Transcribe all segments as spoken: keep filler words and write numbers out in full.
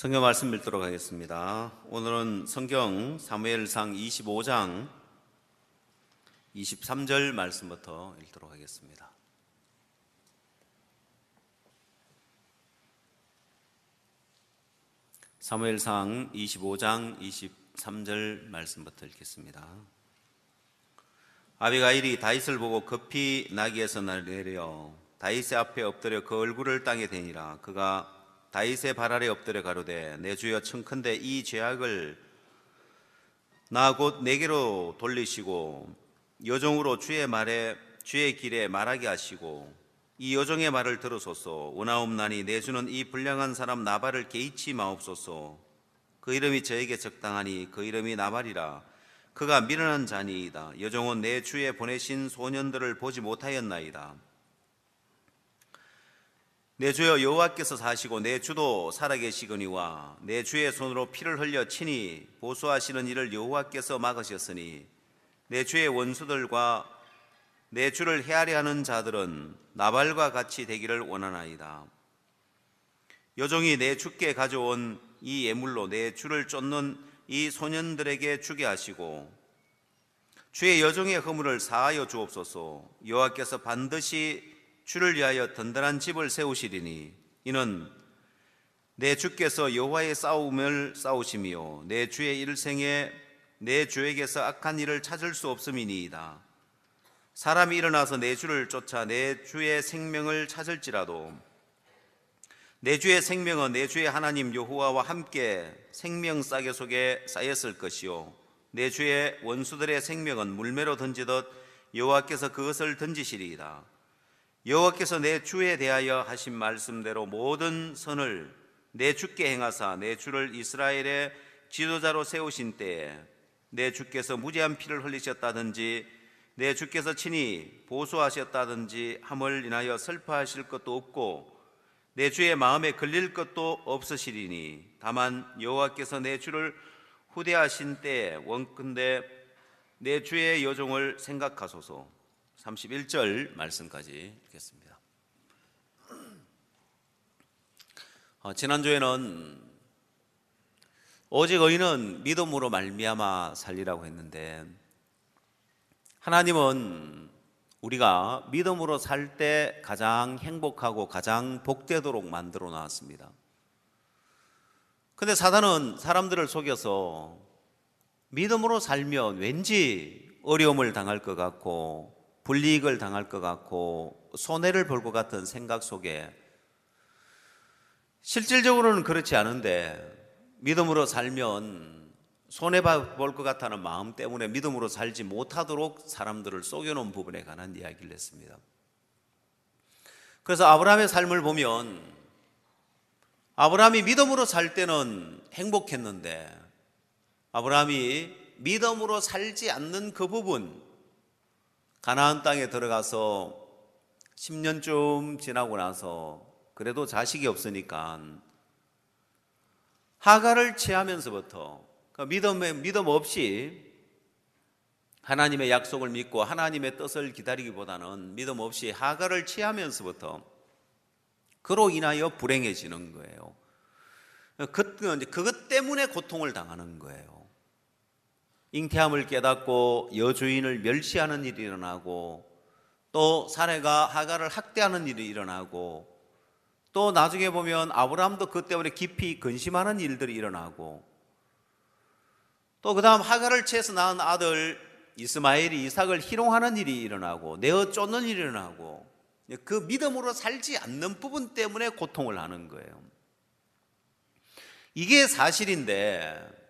성경 말씀 읽도록 하겠습니다. 오늘은 성경 사무엘상 이십오 장 이십삼 절 말씀부터 읽도록 하겠습니다. 사무엘상 이십오 장 이십삼 절 말씀부터 읽겠습니다. 아비가일이 다윗을 보고 급히 나귀에서 내려 다윗의 앞에 엎드려 그 얼굴을 땅에 대니라. 그가 다윗의 발 아래 엎드려 가로되 내 주여 청컨대 이 죄악을 나 곧 내게로 돌리시고 여종으로 주의 말에 주의 길에 말하게 하시고 이 여종의 말을 들으소서. 원하옵나니 내 주는 이 불량한 사람 나발을 개의치 마옵소서. 그 이름이 저에게 적당하니 그 이름이 나발이라. 그가 미련한 자니이다. 여종은 내 주에 보내신 소년들을 보지 못하였나이다. 내 주여 여호와께서 사시고 내 주도 살아계시거니와 내 주의 손으로 피를 흘려 친히 보수하시는 일을 여호와께서 막으셨으니 내 주의 원수들과 내 주를 헤아려 하는 자들은 나발과 같이 되기를 원하나이다. 여종이 내 주께 가져온 이 예물로 내 주를 쫓는 이 소년들에게 주게 하시고 주의 여종의 허물을 사하여 주옵소서. 여호와께서 반드시 주를 위하여 든든한 집을 세우시리니 이는 내 주께서 여호와의 싸움을 싸우심이요 내 주의 일생에 내 주에게서 악한 일을 찾을 수 없음이니이다. 사람이 일어나서 내 주를 쫓아 내 주의 생명을 찾을지라도 내 주의 생명은 내 주의 하나님 여호와와 함께 생명 싸개 속에 쌓였을 것이요 내 주의 원수들의 생명은 물매로 던지듯 여호와께서 그것을 던지시리이다. 여호와께서 내 주에 대하여 하신 말씀대로 모든 선을 내 주께 행하사 내 주를 이스라엘의 지도자로 세우신 때에 내 주께서 무죄한 피를 흘리셨다든지 내 주께서 친히 보수하셨다든지 함을 인하여 슬퍼하실 것도 없고 내 주의 마음에 걸릴 것도 없으시리니 다만 여호와께서 내 주를 후대하신 때에 원컨대 내 주의 여종을 생각하소서. 삼십일 절 말씀까지 읽겠습니다. 어, 지난주에는 오직 의인은 믿음으로 말미암아 살리라고 했는데 하나님은 우리가 믿음으로 살 때 가장 행복하고 가장 복되도록 만들어 놨습니다. 그런데 사단은 사람들을 속여서 믿음으로 살면 왠지 어려움을 당할 것 같고 불이익을 당할 것 같고 손해를 볼 것 같은 생각 속에 실질적으로는 그렇지 않은데 믿음으로 살면 손해볼 것 같다는 마음 때문에 믿음으로 살지 못하도록 사람들을 속여놓은 부분에 관한 이야기를 했습니다. 그래서 아브라함의 삶을 보면 아브라함이 믿음으로 살 때는 행복했는데 아브라함이 믿음으로 살지 않는 그 부분, 가나안 땅에 들어가서 십 년쯤 지나고 나서 그래도 자식이 없으니까 하갈을 취하면서부터 믿음에, 믿음 없이 하나님의 약속을 믿고 하나님의 뜻을 기다리기보다는 믿음 없이 하갈을 취하면서부터 그로 인하여 불행해지는 거예요. 그것 때문에 고통을 당하는 거예요. 잉태함을 깨닫고 여주인을 멸시하는 일이 일어나고 또 사례가 하갈을 학대하는 일이 일어나고 또 나중에 보면 아브라함도 그 때문에 깊이 근심하는 일들이 일어나고 또 그 다음 하갈을 취해서 낳은 아들 이스마엘이 이삭을 희롱하는 일이 일어나고 내어 쫓는 일이 일어나고 그 믿음으로 살지 않는 부분 때문에 고통을 하는 거예요. 이게 사실인데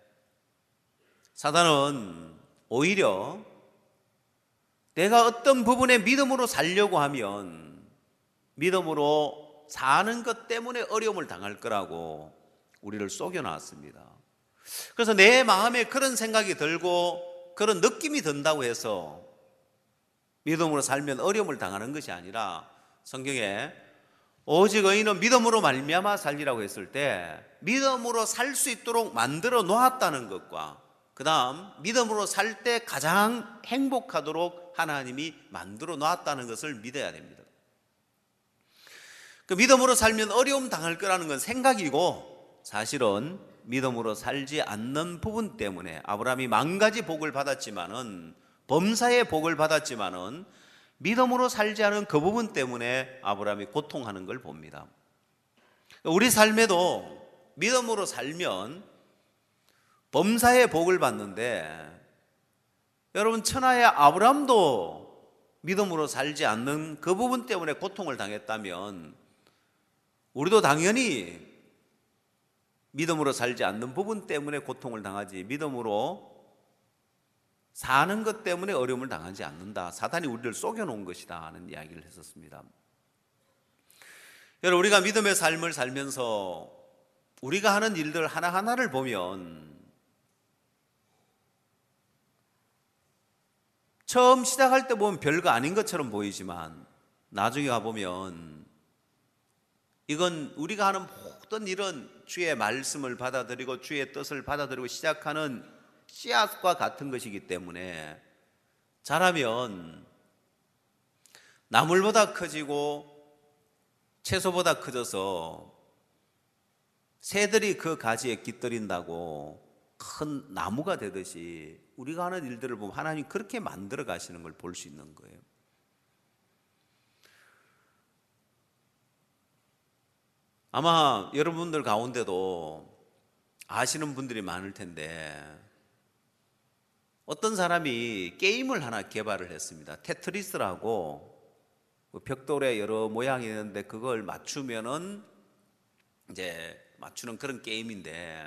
사단은 오히려 내가 어떤 부분에 믿음으로 살려고 하면 믿음으로 사는 것 때문에 어려움을 당할 거라고 우리를 속여놨습니다. 그래서 내 마음에 그런 생각이 들고 그런 느낌이 든다고 해서 믿음으로 살면 어려움을 당하는 것이 아니라 성경에 오직 의인은 믿음으로 말미암아 살리라고 했을 때 믿음으로 살 수 있도록 만들어 놓았다는 것과 그 다음 믿음으로 살 때 가장 행복하도록 하나님이 만들어 놨다는 것을 믿어야 됩니다. 그 믿음으로 살면 어려움 당할 거라는 건 생각이고 사실은 믿음으로 살지 않는 부분 때문에 아브라함이 만 가지 복을 받았지만은, 범사의 복을 받았지만은 믿음으로 살지 않은 그 부분 때문에 아브라함이 고통하는 걸 봅니다. 우리 삶에도 믿음으로 살면 범사의 복을 받는데, 여러분, 천하의 아브라함도 믿음으로 살지 않는 그 부분 때문에 고통을 당했다면 우리도 당연히 믿음으로 살지 않는 부분 때문에 고통을 당하지, 믿음으로 사는 것 때문에 어려움을 당하지 않는다. 사단이 우리를 속여놓은 것이다 하는 이야기를 했었습니다. 여러분, 우리가 믿음의 삶을 살면서 우리가 하는 일들 하나하나를 보면 처음 시작할 때 보면 별거 아닌 것처럼 보이지만 나중에 가보면 이건 우리가 하는 모든 일은 주의 말씀을 받아들이고 주의 뜻을 받아들이고 시작하는 씨앗과 같은 것이기 때문에 자라면 나물보다 커지고 채소보다 커져서 새들이 그 가지에 깃들인다고 큰 나무가 되듯이 우리가 하는 일들을 보면 하나님 그렇게 만들어 가시는 걸 볼 수 있는 거예요. 아마 여러분들 가운데도 아시는 분들이 많을 텐데, 어떤 사람이 게임을 하나 개발을 했습니다. 테트리스라고 벽돌에 여러 모양이 있는데 그걸 맞추면은 이제 맞추는 그런 게임인데,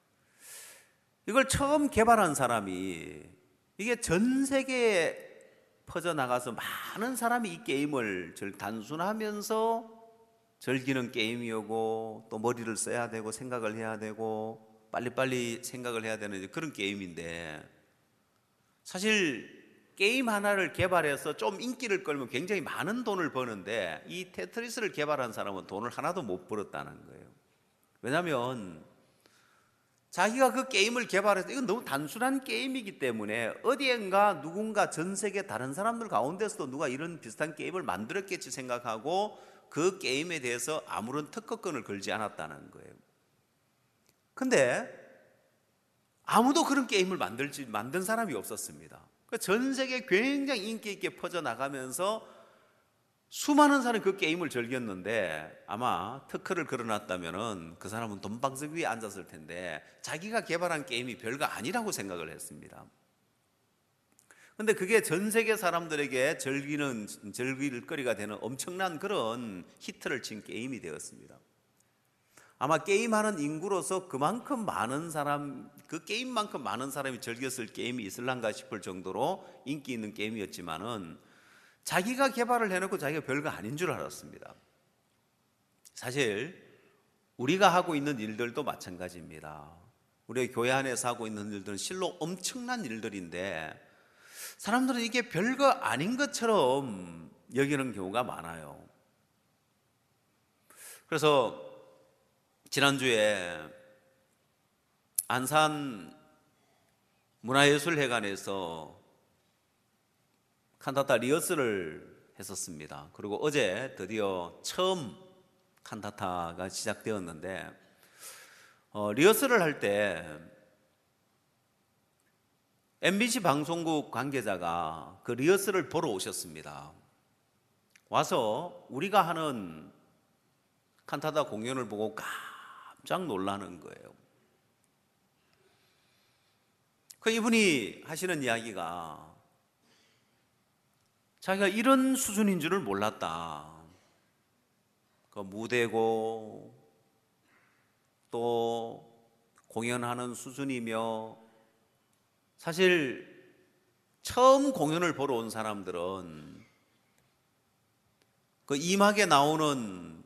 이걸 처음 개발한 사람이 이게 전 세계에 퍼져나가서 많은 사람이 이 게임을 단순하면서 즐기는 게임이고, 또 머리를 써야 되고 생각을 해야 되고 빨리빨리 생각을 해야 되는 그런 게임인데, 사실 게임 하나를 개발해서 좀 인기를 끌면 굉장히 많은 돈을 버는데 이 테트리스를 개발한 사람은 돈을 하나도 못 벌었다는 거예요. 왜냐하면 자기가 그 게임을 개발해서, 이건 너무 단순한 게임이기 때문에 어디엔가 누군가 전 세계 다른 사람들 가운데서도 누가 이런 비슷한 게임을 만들었겠지 생각하고 그 게임에 대해서 아무런 특허권을 걸지 않았다는 거예요. 근데 아무도 그런 게임을 만들지, 만든 사람이 없었습니다. 전 세계에 굉장히 인기 있게 퍼져나가면서 수많은 사람이 그 게임을 즐겼는데, 아마 특허를 걸어놨다면 그 사람은 돈방석 위에 앉았을 텐데 자기가 개발한 게임이 별거 아니라고 생각을 했습니다. 근데 그게 전 세계 사람들에게 즐기는, 즐길 거리가 되는 엄청난 그런 히트를 친 게임이 되었습니다. 아마 게임하는 인구로서 그만큼 많은 사람, 그 게임만큼 많은 사람이 즐겼을 게임이 있을란가 싶을 정도로 인기 있는 게임이었지만은 자기가 개발을 해놓고 자기가 별거 아닌 줄 알았습니다. 사실 우리가 하고 있는 일들도 마찬가지입니다. 우리가 교회 안에서 하고 있는 일들은 실로 엄청난 일들인데 사람들은 이게 별거 아닌 것처럼 여기는 경우가 많아요. 그래서 지난주에 안산 문화예술회관에서 칸타타 리허설을 했었습니다. 그리고 어제 드디어 처음 칸타타가 시작되었는데, 어, 리허설을 할 때 엠비씨 방송국 관계자가 그 리허설을 보러 오셨습니다. 와서 우리가 하는 칸타타 공연을 보고 깜짝 놀라는 거예요. 그 이분이 하시는 이야기가 자기가 이런 수준인 줄을 몰랐다. 그 무대고 또 공연하는 수준이며, 사실 처음 공연을 보러 온 사람들은 그 이막에 나오는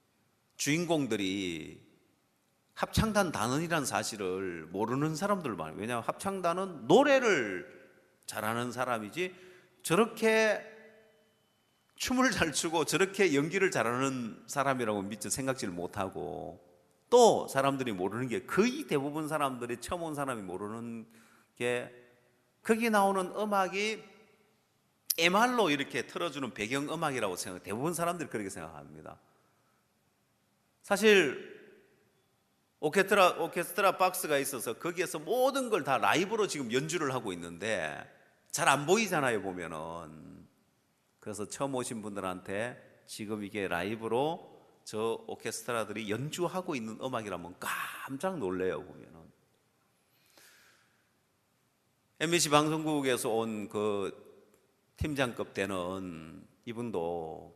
주인공들이 합창단 단원이라는 사실을 모르는 사람들 많아요. 왜냐하면 합창단은 노래를 잘하는 사람이지 저렇게 춤을 잘 추고 저렇게 연기를 잘하는 사람이라고 미처 생각지를 못하고, 또 사람들이 모르는 게, 거의 대부분 사람들이 처음 온 사람이 모르는 게, 거기 나오는 음악이 엠알로 이렇게 틀어주는 배경음악이라고 생각, 대부분 사람들이 그렇게 생각합니다. 사실 오케스트라, 오케스트라 박스가 있어서 거기에서 모든 걸 다 라이브로 지금 연주를 하고 있는데 잘 안 보이잖아요, 보면은. 그래서 처음 오신 분들한테 지금 이게 라이브로 저 오케스트라들이 연주하고 있는 음악이라면 깜짝 놀래요, 보면은. 엠비씨 방송국에서 온 그 팀장급 되는 이분도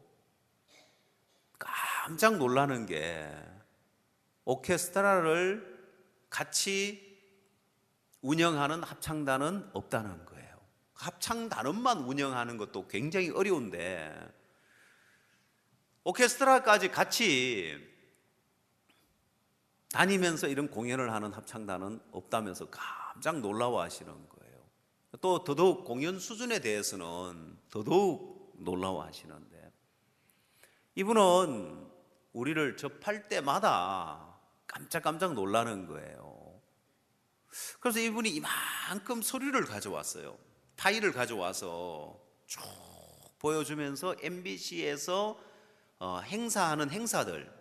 깜짝 놀라는 게 오케스트라를 같이 운영하는 합창단은 없다는 거예요. 합창단원만 운영하는 것도 굉장히 어려운데 오케스트라까지 같이 다니면서 이런 공연을 하는 합창단은 없다면서 깜짝 놀라워하시는 거예요. 또 더더욱 공연 수준에 대해서는 더더욱 놀라워하시는데 이분은 우리를 접할 때마다 깜짝깜짝 놀라는 거예요. 그래서 이분이 이만큼 서류를 가져왔어요. 파일을 가져와서 쭉 보여주면서 엠비씨에서 어, 행사하는 행사들,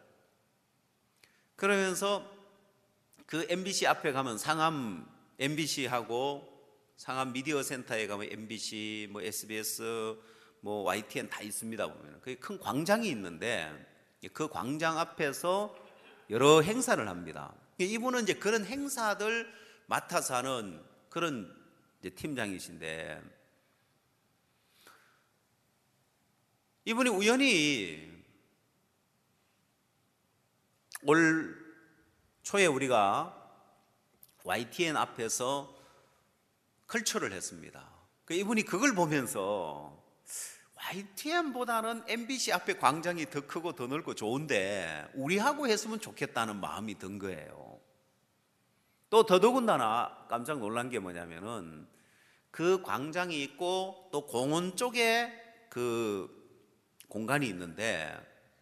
그러면서 그 엠비씨 앞에 가면 상암 엠비씨하고 상암 미디어 센터에 가면 엠비씨, 뭐 에스비에스, 뭐 와이티엔 다 있습니다. 보면 그게 큰 광장이 있는데 그 광장 앞에서 여러 행사를 합니다. 이분은 이제 그런 행사들 맡아서 하는 그런 이제 팀장이신데 이분이 우연히 올 초에 우리가 와이티엔 앞에서 컬처를 했습니다. 이분이 그걸 보면서 와이티엔보다는 엠비씨 앞에 광장이 더 크고 더 넓고 좋은데 우리하고 했으면 좋겠다는 마음이 든 거예요. 또 더더군다나 깜짝 놀란 게 뭐냐면은 그 광장이 있고 또 공원 쪽에 그 공간이 있는데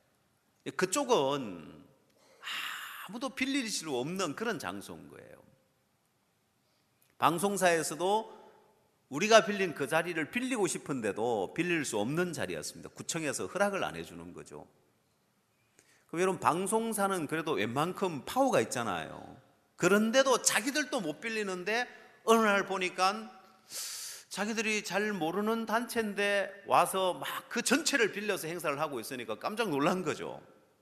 그쪽은 아무도 빌릴 수 없는 그런 장소인 거예요. 방송사에서도 우리가 빌린 그 자리를 빌리고 싶은데도 빌릴 수 없는 자리였습니다. 구청에서 허락을 안 해주는 거죠. 그럼 여러분, 방송사는 그래도 웬만큼 파워가 있잖아요. 그런데도 자기들도 못 빌리는데 어느 날 보니까 자기들이 잘 모르는 단체인데 와서 막 그 전체를 빌려서 행사를 하고 있으니까 깜짝 놀란 거죠.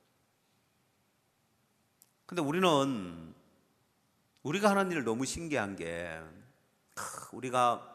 근데 우리는 우리가 하는 일 너무 신기한 게 우리가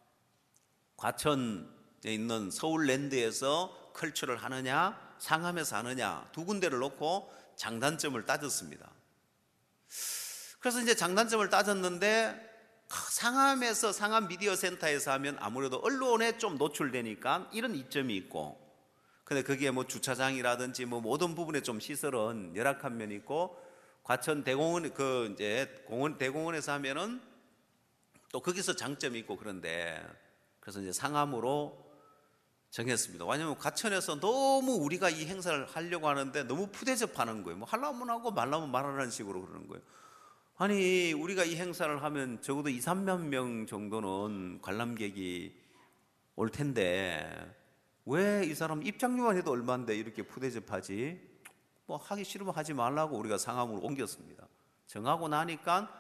과천에 있는 서울랜드에서 컬처를 하느냐 상암에서 하느냐 두 군데를 놓고 장단점을 따졌습니다. 그래서 이제 장단점을 따졌는데 상암에서 상암 미디어 센터에서 하면 아무래도 언론에 좀 노출되니까 이런 이점이 있고, 근데 그게 뭐 주차장이라든지 뭐 모든 부분에 좀 시설은 열악한 면이 있고, 과천 대공원 그 이제 공원 대공원에서 하면은 또 거기서 장점이 있고 그런데 그래서 이제 상암으로 정했습니다. 왜냐하면 과천에서 너무 우리가 이 행사를 하려고 하는데 너무 푸대접하는 거예요. 뭐 하려면 하고 말라면 말하는 식으로 그러는 거예요. 아니 우리가 이 행사를 하면 적어도 이삼만 명 정도는 관람객이 올 텐데 왜 이 사람 입장료만 해도 얼마인데 이렇게 푸대접하지? 뭐 하기 싫으면 하지 말라고 우리가 상암으로 옮겼습니다. 정하고 나니까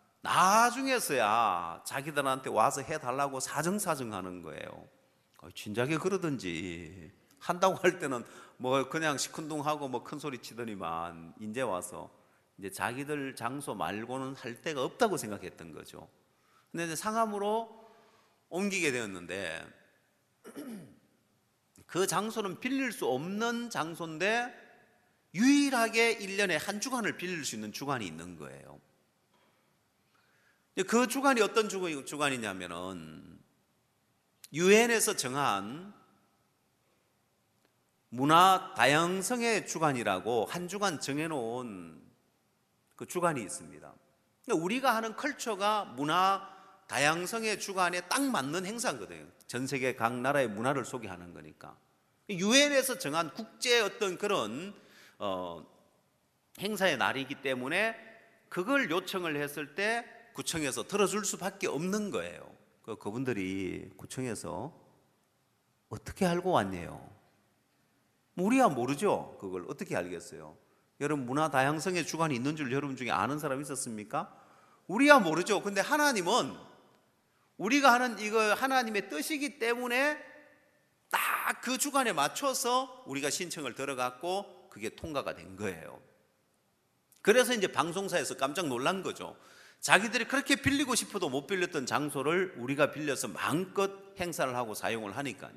나중에서야 자기들한테 와서 해달라고 사정사정하는 거예요. 진작에 그러든지 한다고 할 때는 뭐 그냥 시큰둥하고 뭐 큰 소리 치더니만 이제 와서 이제 자기들 장소 말고는 할 데가 없다고 생각했던 거죠. 근데 이제 상암으로 옮기게 되었는데 그 장소는 빌릴 수 없는 장소인데 유일하게 일 년에 한 주간을 빌릴 수 있는 주간이 있는 거예요. 그 주간이 어떤 주간이냐면은 유엔에서 정한 문화 다양성의 주간이라고 한 주간 정해놓은 그 주간이 있습니다. 우리가 하는 컬처가 문화 다양성의 주간에 딱 맞는 행사거든요. 전 세계 각 나라의 문화를 소개하는 거니까. 유엔에서 정한 국제 어떤 그런 어, 행사의 날이기 때문에 그걸 요청을 했을 때 구청에서 들어줄 수밖에 없는 거예요. 그 그분들이 구청에서 어떻게 알고 왔네요. 우리야 모르죠. 그걸 어떻게 알겠어요? 여러분, 문화 다양성의 주관이 있는 줄 여러분 중에 아는 사람 있었습니까? 우리야 모르죠. 근데 하나님은 우리가 하는 이거 하나님의 뜻이기 때문에 딱 그 주관에 맞춰서 우리가 신청을 들어갔고 그게 통과가 된 거예요. 그래서 이제 방송사에서 깜짝 놀란 거죠. 자기들이 그렇게 빌리고 싶어도 못 빌렸던 장소를 우리가 빌려서 마음껏 행사를 하고 사용을 하니까요.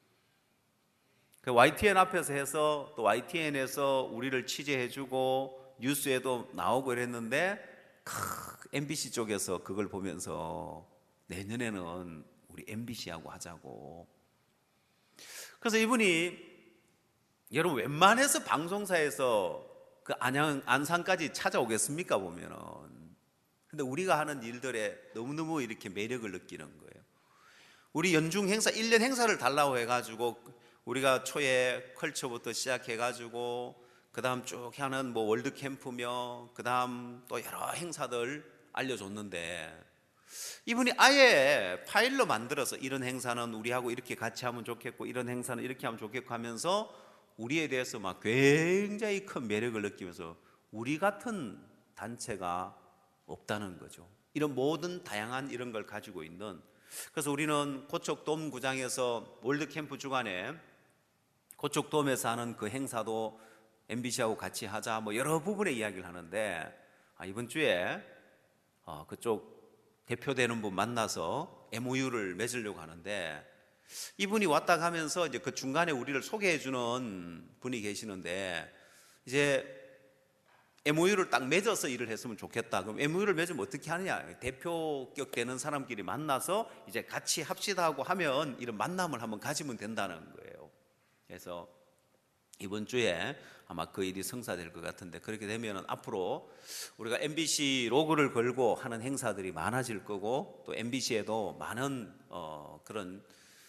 그 와이티엔 앞에서 해서 또 와이티엔에서 우리를 취재해주고 뉴스에도 나오고 이랬는데 엠비씨 쪽에서 그걸 보면서 내년에는 우리 엠비씨하고 하자고. 그래서 이분이 여러분 웬만해서 방송사에서 그 안양 안산까지 찾아오겠습니까 보면은. 근데 우리가 하는 일들에 너무너무 이렇게 매력을 느끼는 거예요. 우리 연중 행사 일 년 행사를 달라고 해가지고 우리가 초에 컬처부터 시작해가지고 그 다음 쭉 하는 뭐 월드 캠프며 그 다음 또 여러 행사들 알려줬는데 이분이 아예 파일로 만들어서 이런 행사는 우리하고 이렇게 같이 하면 좋겠고 이런 행사는 이렇게 하면 좋겠고 하면서 우리에 대해서 막 굉장히 큰 매력을 느끼면서 우리 같은 단체가 없다는 거죠. 이런 모든 다양한 이런 걸 가지고 있는. 그래서 우리는 고척돔 구장에서 월드캠프 주간에 고척돔에서 하는 그 행사도 엠비씨하고 같이 하자 뭐 여러 부분의 이야기를 하는데 아, 이번 주에 어, 그쪽 대표되는 분 만나서 엠오유를 맺으려고 하는데 이분이 왔다 가면서 이제 그 중간에 우리를 소개해 주는 분이 계시는데 이제 엠오유를 딱 맺어서 일을 했으면 좋겠다. 그럼 엠오유를 맺으면 어떻게 하느냐? 대표격 되는 사람끼리 만나서 이제 같이 합시다 하고 하면 이런 만남을 한번 가지면 된다는 거예요. 그래서 이번 주에 아마 그 일이 성사될 것 같은데 그렇게 되면 앞으로 우리가 엠비씨 로고를 걸고 하는 행사들이 많아질 거고 또 엠비씨에도 많은 어 그런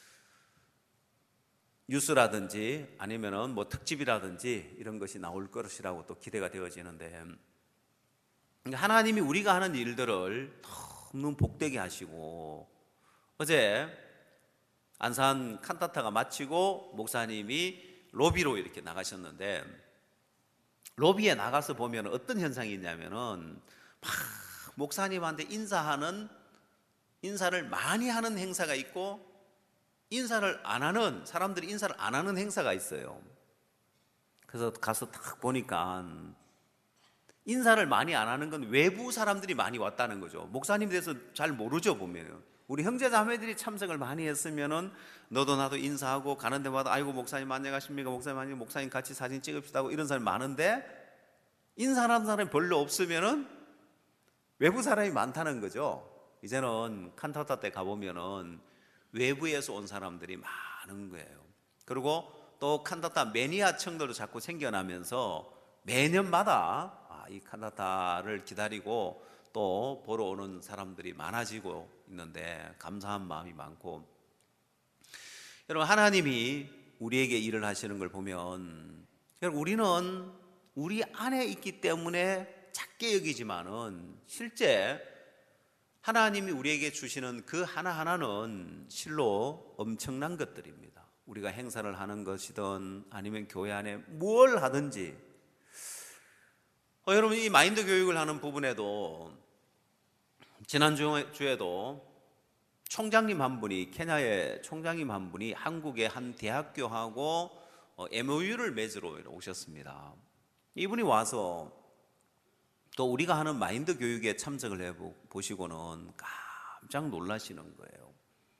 뉴스라든지 아니면은 뭐 특집이라든지 이런 것이 나올 것이라고 또 기대가 되어지는데 하나님이 우리가 하는 일들을 너무 복되게 하시고 어제 안산 칸타타가 마치고 목사님이 로비로 이렇게 나가셨는데 로비에 나가서 보면 어떤 현상이 있냐면은 막 목사님한테 인사하는 인사를 많이 하는 행사가 있고 인사를 안 하는 사람들이 인사를 안 하는 행사가 있어요. 그래서 가서 딱 보니까 인사를 많이 안 하는 건 외부 사람들이 많이 왔다는 거죠. 목사님에 대해서 잘 모르죠 보면. 우리 형제자매들이 참석을 많이 했으면은 너도 나도 인사하고 가는 데마다 아이고 목사님 안녕하십니까 목사님 안녕 목사님 같이 사진 찍읍시다 하고 이런 사람이 많은데 인사하는 사람이 별로 없으면은 외부 사람이 많다는 거죠. 이제는 칸타타 때 가보면은 외부에서 온 사람들이 많은 거예요. 그리고 또 칸타타 매니아층들도 자꾸 생겨나면서 매년마다 아, 이 칸타타를 기다리고 또 보러 오는 사람들이 많아지고 있는데 감사한 마음이 많고 여러분 하나님이 우리에게 일을 하시는 걸 보면 여러분 우리는 우리 안에 있기 때문에 작게 여기지만은 실제 하나님이 우리에게 주시는 그 하나하나는 실로 엄청난 것들입니다. 우리가 행사를 하는 것이든 아니면 교회 안에 뭘 하든지 어, 여러분 이 마인드 교육을 하는 부분에도 지난주에도 총장님 한 분이 케냐의 총장님 한 분이 한국의 한 대학교하고 어, 엠오유를 맺으러 오셨습니다. 이분이 와서 또 우리가 하는 마인드 교육에 참석을 해보시고는 깜짝 놀라시는 거예요.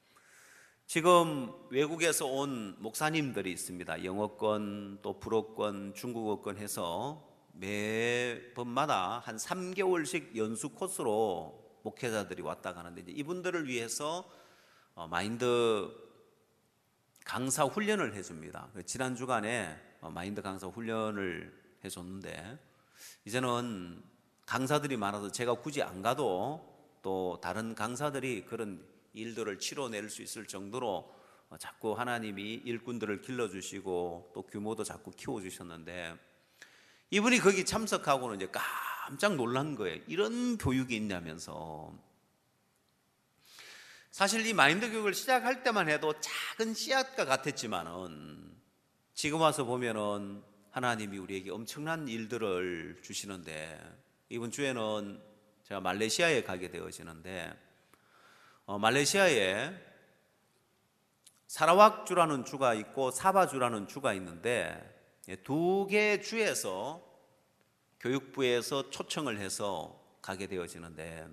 지금 외국에서 온 목사님들이 있습니다. 영어권 또 불어권 중국어권 해서 매번마다 한 삼 개월씩 연수 코스로 목회자들이 왔다 가는데 이제 이분들을 위해서 마인드 강사 훈련을 해줍니다. 지난 주간에 마인드 강사 훈련을 해줬는데 이제는 강사들이 많아서 제가 굳이 안 가도 또 다른 강사들이 그런 일들을 치러낼 수 있을 정도로 자꾸 하나님이 일꾼들을 길러주시고 또 규모도 자꾸 키워주셨는데 이분이 거기 참석하고는 이제 깜짝 놀란 거예요. 이런 교육이 있냐면서. 사실 이 마인드 교육을 시작할 때만 해도 작은 씨앗과 같았지만은 지금 와서 보면은 하나님이 우리에게 엄청난 일들을 주시는데, 이번 주에는 제가 말레이시아에 가게 되어지는데 어, 말레이시아에 사라왁주라는 주가 있고 사바주라는 주가 있는데, 두 개 주에서 교육부에서 초청을 해서 가게 되어지는데,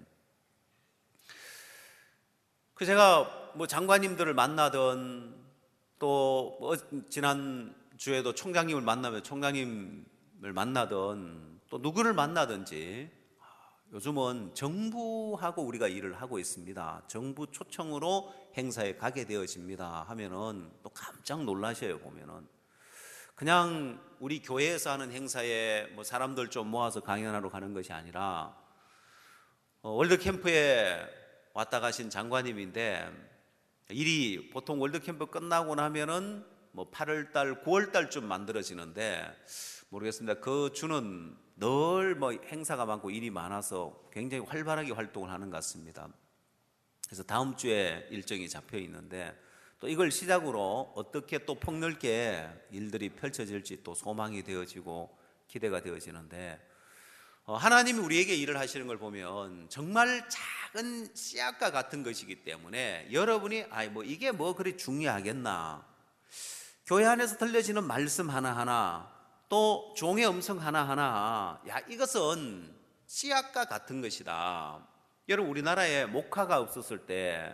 그 제가 뭐 장관님들을 만나던, 또 뭐 지난 주에도 총장님을 만나면 총장님을 만나던, 또 누구를 만나든지 요즘은 정부하고 우리가 일을 하고 있습니다. 정부 초청으로 행사에 가게 되어집니다 하면은 또 깜짝 놀라셔요. 보면은 그냥 우리 교회에서 하는 행사에 뭐 사람들 좀 모아서 강연하러 가는 것이 아니라 어, 월드캠프에 왔다 가신 장관님인데, 일이 보통 월드캠프 끝나고 나면은 뭐 팔월달, 구월달쯤 만들어지는데 모르겠습니다. 그 주는 늘 뭐 행사가 많고 일이 많아서 굉장히 활발하게 활동을 하는 것 같습니다. 그래서 다음 주에 일정이 잡혀 있는데, 또 이걸 시작으로 어떻게 또 폭넓게 일들이 펼쳐질지 또 소망이 되어지고 기대가 되어지는데, 어, 하나님이 우리에게 일을 하시는 걸 보면 정말 작은 씨앗과 같은 것이기 때문에 여러분이 아이 뭐 이게 뭐 그리 중요하겠나, 교회 안에서 들려지는 말씀 하나하나, 또 종의 음성 하나하나, 야 이것은 씨앗과 같은 것이다. 여러분, 우리나라에 목화가 없었을 때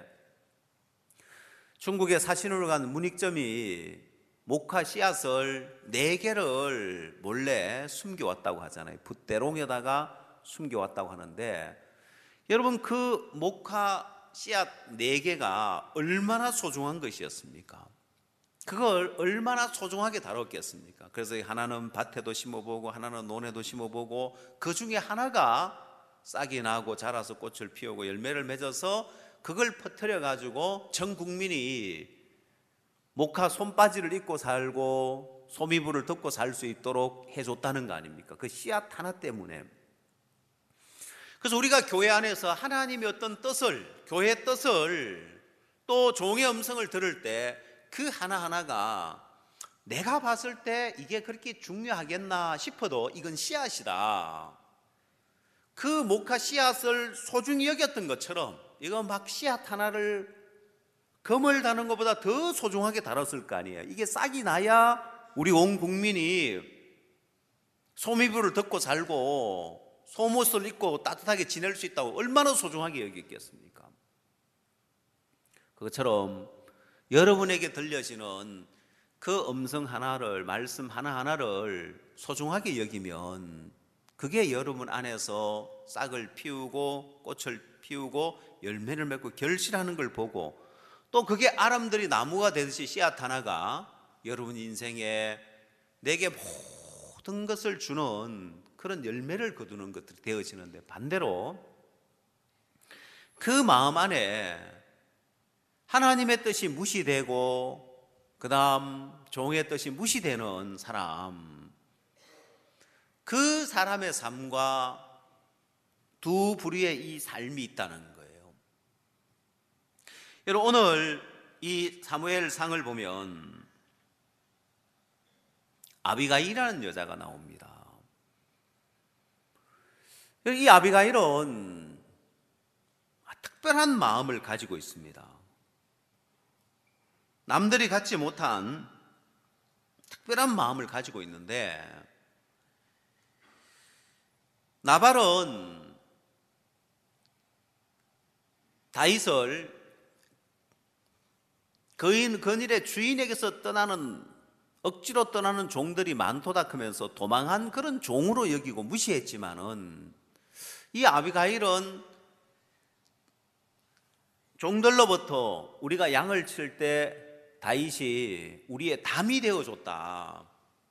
중국에 사신으로 간 문익점이 목화 씨앗을 네 개를 몰래 숨겨왔다고 하잖아요. 붓대롱에다가 숨겨왔다고 하는데, 여러분 그 목화 씨앗 네 개가 얼마나 소중한 것이었습니까? 그걸 얼마나 소중하게 다뤘겠습니까? 그래서 하나는 밭에도 심어보고 하나는 논에도 심어보고, 그 중에 하나가 싹이 나고 자라서 꽃을 피우고 열매를 맺어서 그걸 퍼뜨려 가지고 전 국민이 목화 손바지를 입고 살고 소미불을 듣고 살 수 있도록 해줬다는 거 아닙니까? 그 씨앗 하나 때문에. 그래서 우리가 교회 안에서 하나님의 어떤 뜻을, 교회의 뜻을, 또 종의 음성을 들을 때 그 하나하나가 내가 봤을 때 이게 그렇게 중요하겠나 싶어도 이건 씨앗이다. 그 목화 씨앗을 소중히 여겼던 것처럼 이거 막 씨앗 하나를 금을 다는 것보다 더 소중하게 다뤘을 거 아니에요. 이게 싹이 나야 우리 온 국민이 소미불을 듣고 살고 소못을 입고 따뜻하게 지낼 수 있다고 얼마나 소중하게 여겼겠습니까? 그것처럼 여러분에게 들려지는 그 음성 하나를, 말씀 하나하나를 소중하게 여기면 그게 여러분 안에서 싹을 피우고 꽃을 피우고 열매를 맺고 결실하는 걸 보고, 또 그게 아람들이 나무가 되듯이 씨앗 하나가 여러분 인생에 내게 모든 것을 주는 그런 열매를 거두는 것들이 되어지는데, 반대로 그 마음 안에 하나님의 뜻이 무시되고 그 다음 종의 뜻이 무시되는 사람, 그 사람의 삶과 두 부류의 이 삶이 있다는 거예요. 여러분, 오늘 이 사무엘 상을 보면 아비가일이라는 여자가 나옵니다. 이 아비가일은 특별한 마음을 가지고 있습니다. 남들이 갖지 못한 특별한 마음을 가지고 있는데, 나발은 다윗을 그인, 그일의 주인에게서 떠나는, 억지로 떠나는 종들이 많도다 하면서 도망한 그런 종으로 여기고 무시했지만은, 이 아비가일은 종들로부터 우리가 양을 칠 때 다윗이 우리의 담이 되어줬다.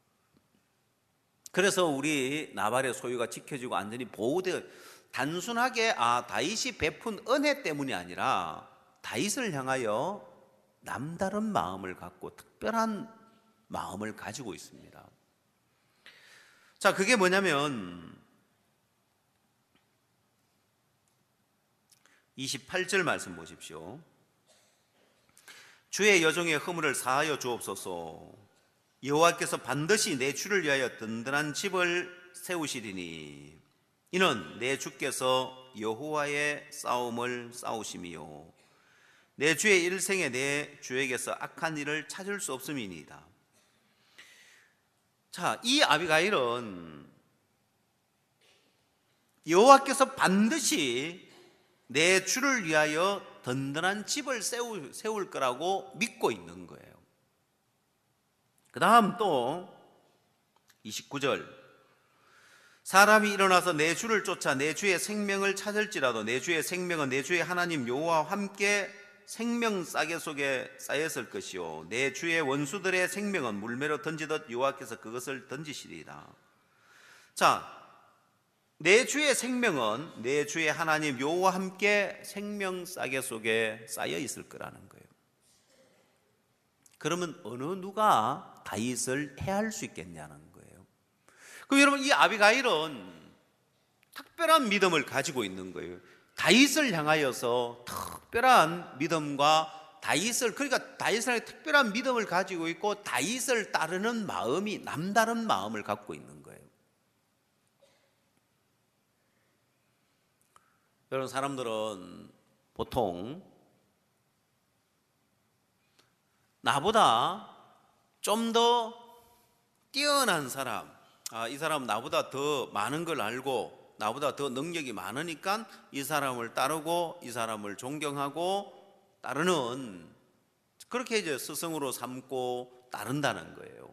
그래서 우리 나발의 소유가 지켜지고 안전히 보호되어, 단순하게 아 다윗이 베푼 은혜 때문이 아니라 다윗을 향하여 남다른 마음을 갖고 특별한 마음을 가지고 있습니다. 자, 그게 뭐냐면 이십팔 절 말씀 보십시오. 주의 여종의 허물을 사하여 주옵소서. 여호와께서 반드시 내 주를 위하여 든든한 집을 세우시리니 이는 내 주께서 여호와의 싸움을 싸우심이요 내 주의 일생에 내 주에게서 악한 일을 찾을 수 없음이니이다. 자, 이 아비가일은 여호와께서 반드시 내 주를 위하여 든든한 집을 세울, 세울 거라고 믿고 있는 거예요. 그 다음 또 이십구 절 사람이 일어나서 내 주를 쫓아 내 주의 생명을 찾을지라도 내 주의 생명은 내 주의 하나님 여호와와 함께 생명 싸개 속에 쌓였을 것이요 내 주의 원수들의 생명은 물매로 던지듯 여호와께서 그것을 던지시리이다. 자, 내 주의 생명은 내 주의 하나님 여호와와 함께 생명 싸개 속에 쌓여 있을 거라는 거예요. 그러면 어느 누가 다윗을 해할 수 있겠냐는 거예요. 그럼 여러분, 이 아비가일은 특별한 믿음을 가지고 있는 거예요. 다윗을 향하여서 특별한 믿음과 다윗을, 그러니까 다윗을 특별한 믿음을 가지고 있고 다윗을 따르는 마음이 남다른 마음을 갖고 있는 거예요. 여러분, 사람들은 보통 나보다 좀 더 뛰어난 사람, 아, 이 사람 나보다 더 많은 걸 알고 나보다 더 능력이 많으니까 이 사람을 따르고 이 사람을 존경하고 따르는, 그렇게 이제 스승으로 삼고 따른다는 거예요.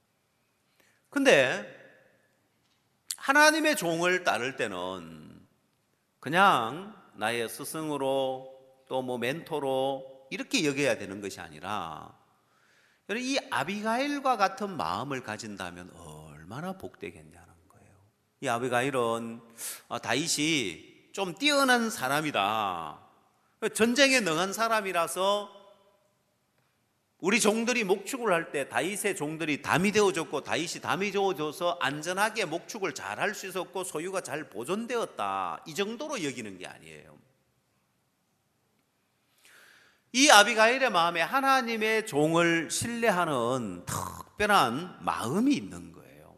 근데 하나님의 종을 따를 때는 그냥 나의 스승으로 또 뭐 멘토로 이렇게 여겨야 되는 것이 아니라, 이 아비가일과 같은 마음을 가진다면 얼마나 복되겠냐는 거예요. 이 아비가일은 다윗이 좀 뛰어난 사람이다, 전쟁에 능한 사람이라서 우리 종들이 목축을 할 때 다윗의 종들이 담이 되어줬고 다윗이 담이 되어줘서 안전하게 목축을 잘 할 수 있었고 소유가 잘 보존되었다, 이 정도로 여기는 게 아니에요. 이 아비가일의 마음에 하나님의 종을 신뢰하는 특별한 마음이 있는 거예요.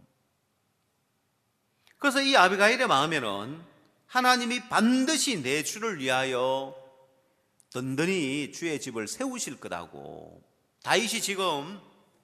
그래서 이 아비가일의 마음에는 하나님이 반드시 내 주를 위하여 든든히 주의 집을 세우실 거라고, 다윗이 지금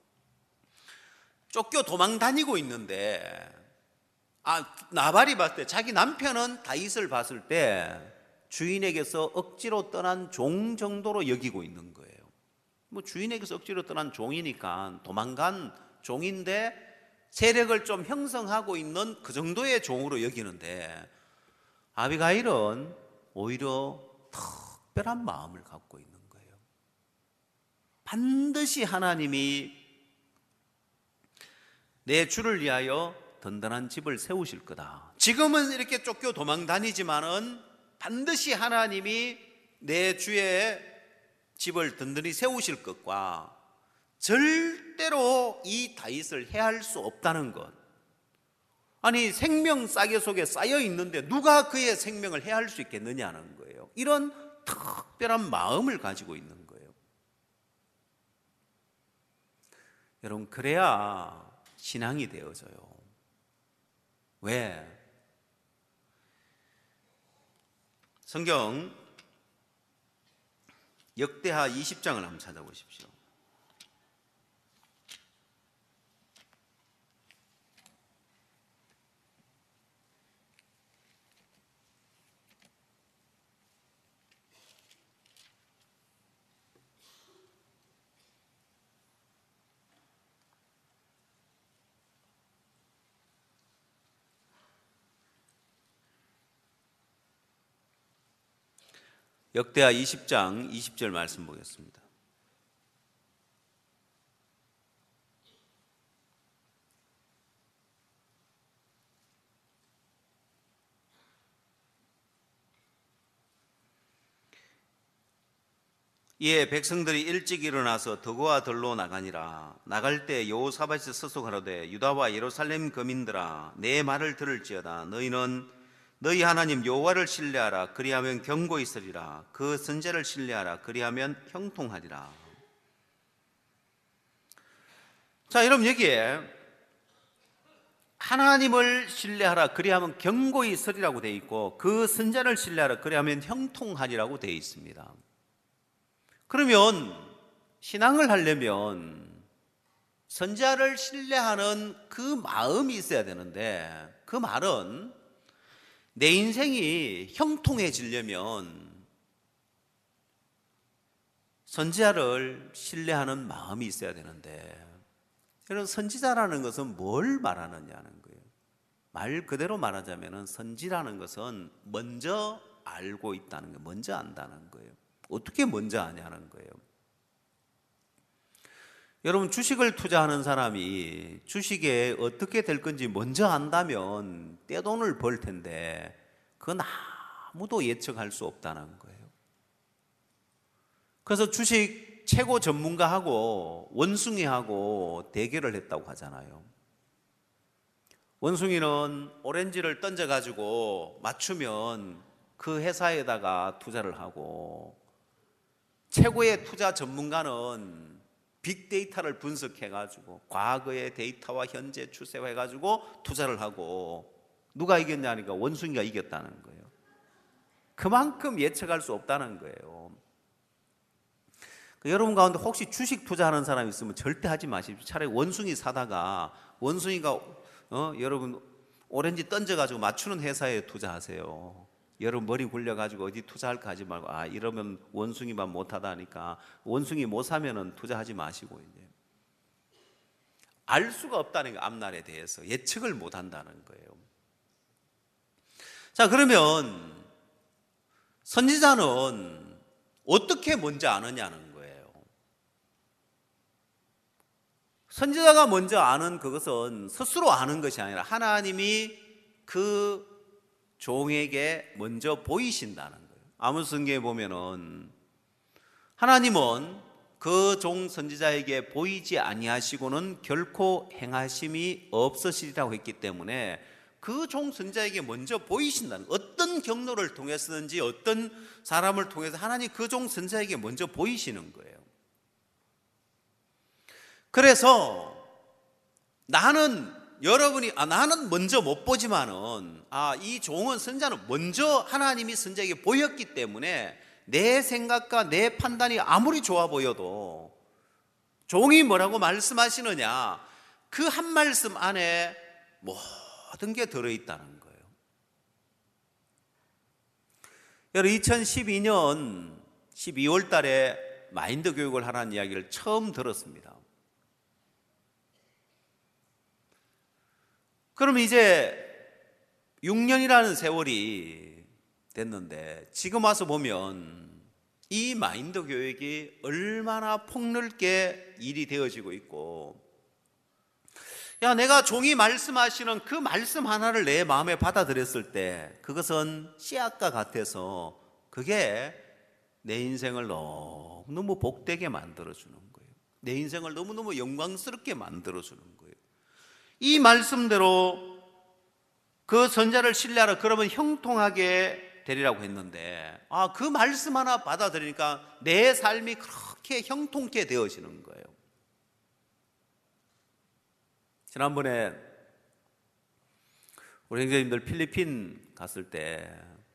쫓겨 도망 다니고 있는데, 아, 나발이 봤을 때, 자기 남편은 다윗을 봤을 때 주인에게서 억지로 떠난 종 정도로 여기고 있는 거예요. 뭐 주인에게서 억지로 떠난 종이니까 도망간 종인데 세력을 좀 형성하고 있는 그 정도의 종으로 여기는데, 아비가일은 오히려 특별한 마음을 갖고 있는 거예요. 반드시 하나님이 내 주를 위하여 든든한 집을 세우실 거다. 지금은 이렇게 쫓겨 도망 다니지만은 반드시 하나님이 내 주의 집을 든든히 세우실 것과 절대로 이 다윗을 해할 수 없다는 것. 아니, 생명 싸개 속에 쌓여 있는데 누가 그의 생명을 해할 수 있겠느냐는 거예요. 이런 특별한 마음을 가지고 있는 거예요. 여러분, 그래야 신앙이 되어져요. 왜? 성경 역대하 이십 장을 한번 찾아보십시오. 역대하 이십 장 이십 절 말씀 보겠습니다. 이에 백성들이 일찍 일어나서 더고와 들로 나가니라. 나갈 때 여호사밧이 서석하로되 유다와 예루살렘 거민들아, 내 말을 들을지어다. 너희는 너희 하나님 여호와를 신뢰하라. 그리하면 경고 있으리라. 그 선지자를 신뢰하라. 그리하면 형통하리라. 자, 여러분 여기에 하나님을 신뢰하라 그리하면 경고히 서리라고 되어 있고 그 선자를 신뢰하라 그리하면 형통하리라고 되어 있습니다. 그러면 신앙을 하려면 선자를 신뢰하는 그 마음이 있어야 되는데, 그 말은 내 인생이 형통해지려면 선지자를 신뢰하는 마음이 있어야 되는데, 여러분 선지자라는 것은 뭘 말하느냐는 거예요. 말 그대로 말하자면 선지라는 것은 먼저 알고 있다는 거예요. 먼저 안다는 거예요. 어떻게 먼저 아냐는 거예요. 여러분 주식을 투자하는 사람이 주식에 어떻게 될 건지 먼저 안다면 떼돈을 벌 텐데 그건 아무도 예측할 수 없다는 거예요. 그래서 주식 최고 전문가하고 원숭이하고 대결을 했다고 하잖아요. 원숭이는 오렌지를 던져가지고 맞추면 그 회사에다가 투자를 하고, 최고의 투자 전문가는 빅데이터를 분석해가지고 과거의 데이터와 현재 추세와 해가지고 투자를 하고, 누가 이겼냐니까 원숭이가 이겼다는 거예요. 그만큼 예측할 수 없다는 거예요. 여러분 가운데 혹시 주식 투자하는 사람이 있으면 절대 하지 마십시오. 차라리 원숭이 사다가 원숭이가 어, 여러분 오렌지 던져가지고 맞추는 회사에 투자하세요. 여러분 머리 굴려가지고 어디 투자할까 하지 말고, 아 이러면 원숭이만 못하다 하니까 원숭이 못 사면은 투자하지 마시고, 이제 알 수가 없다는 거, 앞날에 대해서 예측을 못 한다는 거예요. 자, 그러면 선지자는 어떻게 먼저 아느냐는 거예요. 선지자가 먼저 아는 그것은 스스로 아는 것이 아니라 하나님이 그 종에게 먼저 보이신다는 거예요. 아모스 성경에 보면은 하나님은 그 종 선지자에게 보이지 아니하시고는 결코 행하심이 없으시리라고 했기 때문에 그 종 선지자에게 먼저 보이신다는 거예요. 어떤 경로를 통해서든지 어떤 사람을 통해서 하나님 그 종 선지자에게 먼저 보이시는 거예요. 그래서 나는 여러분이 아 나는 먼저 못 보지만은 아 이 종은 선지자는 먼저 하나님이 선지자에게 보였기 때문에 내 생각과 내 판단이 아무리 좋아 보여도 종이 뭐라고 말씀하시느냐, 그 한 말씀 안에 모든 게 들어있다는 거예요. 여러분 이천십이 년 십이월 달에 마인드 교육을 하라는 이야기를 처음 들었습니다. 그럼 이제 육 년이라는 세월이 됐는데 지금 와서 보면 이 마인드 교육이 얼마나 폭넓게 일이 되어지고 있고, 야 내가 종이 말씀하시는 그 말씀 하나를 내 마음에 받아들였을 때 그것은 씨앗과 같아서 그게 내 인생을 너무너무 복되게 만들어주는 거예요. 내 인생을 너무너무 영광스럽게 만들어주는 거예요. 이 말씀대로 그 선자를 신뢰하라 그러면 형통하게 되리라고 했는데, 아, 그 말씀 하나 받아들이니까 내 삶이 그렇게 형통케 되어지는 거예요. 지난번에 우리 형제님들 필리핀 갔을 때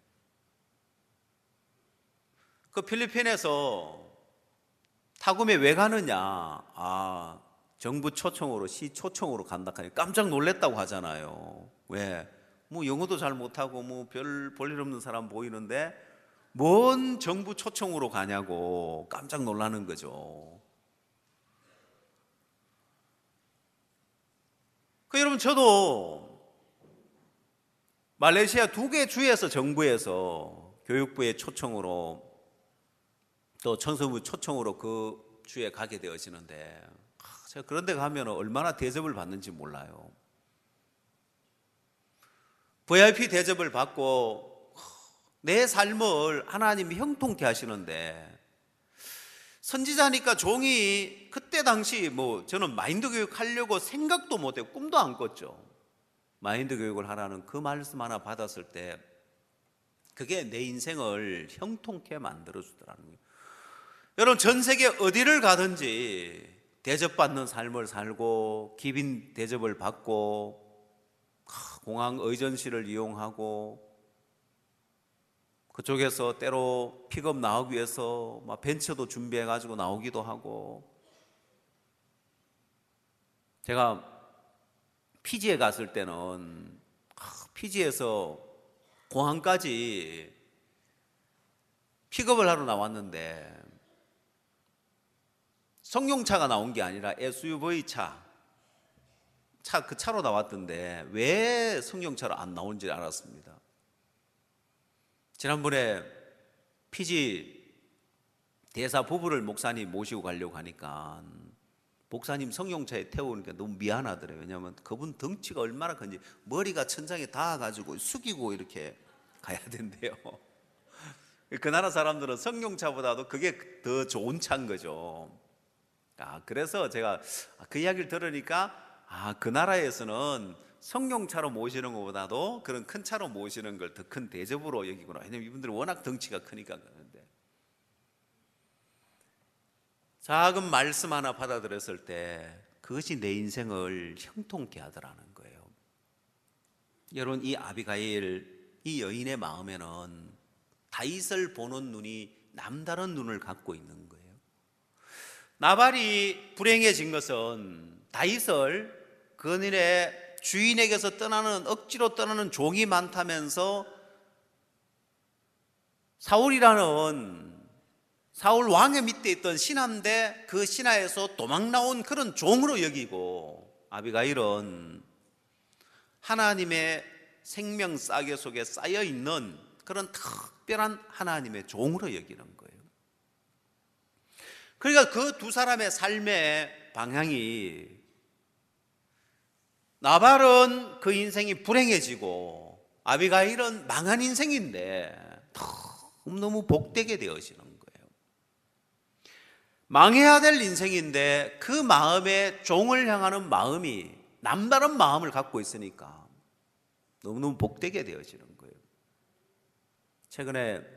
그 필리핀에서 타국에 왜 가느냐, 아 정부 초청으로, 시 초청으로 간다 하니 깜짝 놀랐다고 하잖아요. 왜? 뭐 영어도 잘 못하고 뭐 별 볼일 없는 사람 보이는데 뭔 정부 초청으로 가냐고 깜짝 놀라는 거죠. 그 여러분 저도 말레이시아 두 개 주에서 정부에서 교육부의 초청으로 또 청소부 초청으로 그 주에 가게 되어지는데, 제가 그런 데 가면 얼마나 대접을 받는지 몰라요. 브이아이피 대접을 받고 내 삶을 하나님이 형통케 하시는데, 선지자니까 종이 그때 당시 뭐 저는 마인드 교육 하려고 생각도 못했고 꿈도 안 꿨죠. 마인드 교육을 하라는 그 말씀 하나 받았을 때 그게 내 인생을 형통케 만들어 주더라는 거예요. 여러분 전 세계 어디를 가든지 대접받는 삶을 살고 기빈 대접을 받고 공항 의전실을 이용하고 그쪽에서 때로 픽업 나오기 위해서 막 벤처도 준비해 가지고 나오기도 하고, 제가 피지에 갔을 때는 피지에서 공항까지 픽업을 하러 나왔는데 성용차가 나온 게 아니라 에스유브이 차, 차, 그 차로 나왔던데 왜 성용차로 안 나온지 알았습니다. 지난번에 피지 대사 부부를 목사님 모시고 가려고 하니까 목사님 성용차에 태우니까 너무 미안하더래요. 왜냐하면 그분 덩치가 얼마나 큰지 머리가 천장에 닿아가지고 숙이고 이렇게 가야 된대요. 그 나라 사람들은 성용차보다도 그게 더 좋은 차인 거죠. 아, 그래서 제가 그 이야기를 들으니까 아, 그 나라에서는 성용차로 모시는 것보다도 그런 큰 차로 모시는 걸 더 큰 대접으로 여기구나. 왜냐면 이분들은 워낙 덩치가 크니까 그러는데, 작은 말씀 하나 받아들였을 때 그것이 내 인생을 형통케 하더라는 거예요. 여러분, 이 아비가일, 이 여인의 마음에는 다윗을 보는 눈이 남다른 눈을 갖고 있는 거예요. 나발이 불행해진 것은 다윗을 그늘의 주인에게서 떠나는, 억지로 떠나는 종이 많다면서 사울이라는 사울 왕의 밑에 있던 신하인데 그 신하에서 도망 나온 그런 종으로 여기고, 아비가일은 하나님의 생명 싸개 속에 쌓여 있는 그런 특별한 하나님의 종으로 여기는 거예요. 그러니까 그 두 사람의 삶의 방향이, 나발은 그 인생이 불행해지고 아비가일은 망한 인생인데 너무 복되게 되어지는 거예요. 망해야 될 인생인데 그 마음에 종을 향하는 마음이 남다른 마음을 갖고 있으니까 너무너무 복되게 되어지는 거예요. 최근에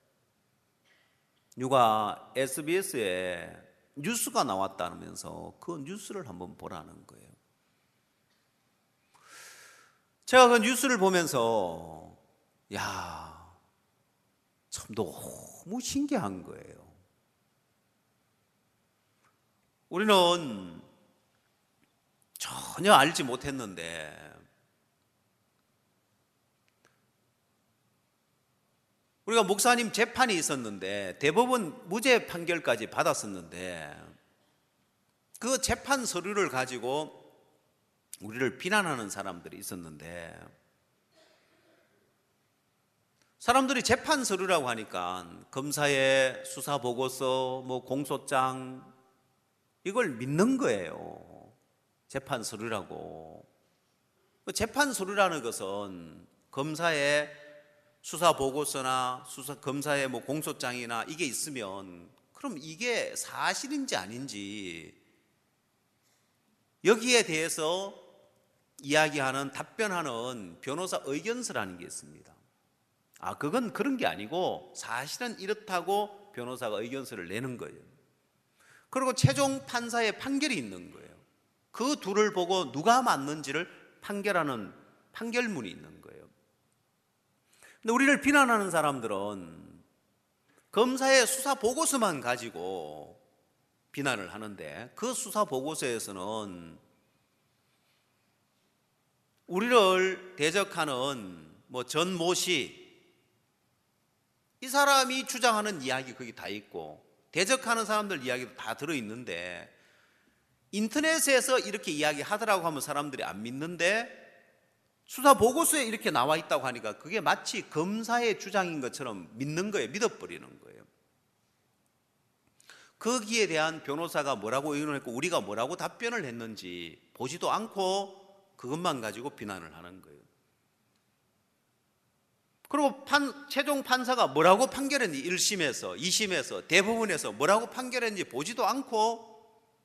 누가 에스비에스에 뉴스가 나왔다면서 그 뉴스를 한번 보라는 거예요. 제가 그 뉴스를 보면서 야, 참 너무 신기한 거예요. 우리는 전혀 알지 못했는데 우리가 목사님 재판이 있었는데 대법원 무죄 판결까지 받았었는데 그 재판 서류를 가지고 우리를 비난하는 사람들이 있었는데, 사람들이 재판 서류라고 하니까 검사의 수사 보고서, 뭐 공소장, 이걸 믿는 거예요. 재판 서류라고. 재판 서류라는 것은 검사의 수사 보고서나 수사 검사의 뭐 공소장이나 이게 있으면 그럼 이게 사실인지 아닌지 여기에 대해서 이야기하는, 답변하는 변호사 의견서라는 게 있습니다. 아, 그건 그런 게 아니고 사실은 이렇다고 변호사가 의견서를 내는 거예요. 그리고 최종 판사의 판결이 있는 거예요. 그 둘을 보고 누가 맞는지를 판결하는 판결문이 있는 거예요. 근데 우리를 비난하는 사람들은 검사의 수사 보고서만 가지고 비난을 하는데, 그 수사 보고서에서는 우리를 대적하는 뭐 전모 씨, 이 사람이 주장하는 이야기 거기 다 있고 대적하는 사람들 이야기도 다 들어있는데, 인터넷에서 이렇게 이야기하더라고 하면 사람들이 안 믿는데 수사 보고서에 이렇게 나와 있다고 하니까 그게 마치 검사의 주장인 것처럼 믿는 거예요. 믿어버리는 거예요. 거기에 대한 변호사가 뭐라고 의논했고 우리가 뭐라고 답변을 했는지 보지도 않고 그것만 가지고 비난을 하는 거예요. 그리고 판, 최종 판사가 뭐라고 판결했는지 일 심에서, 이 심에서, 대법원에서 뭐라고 판결했는지 보지도 않고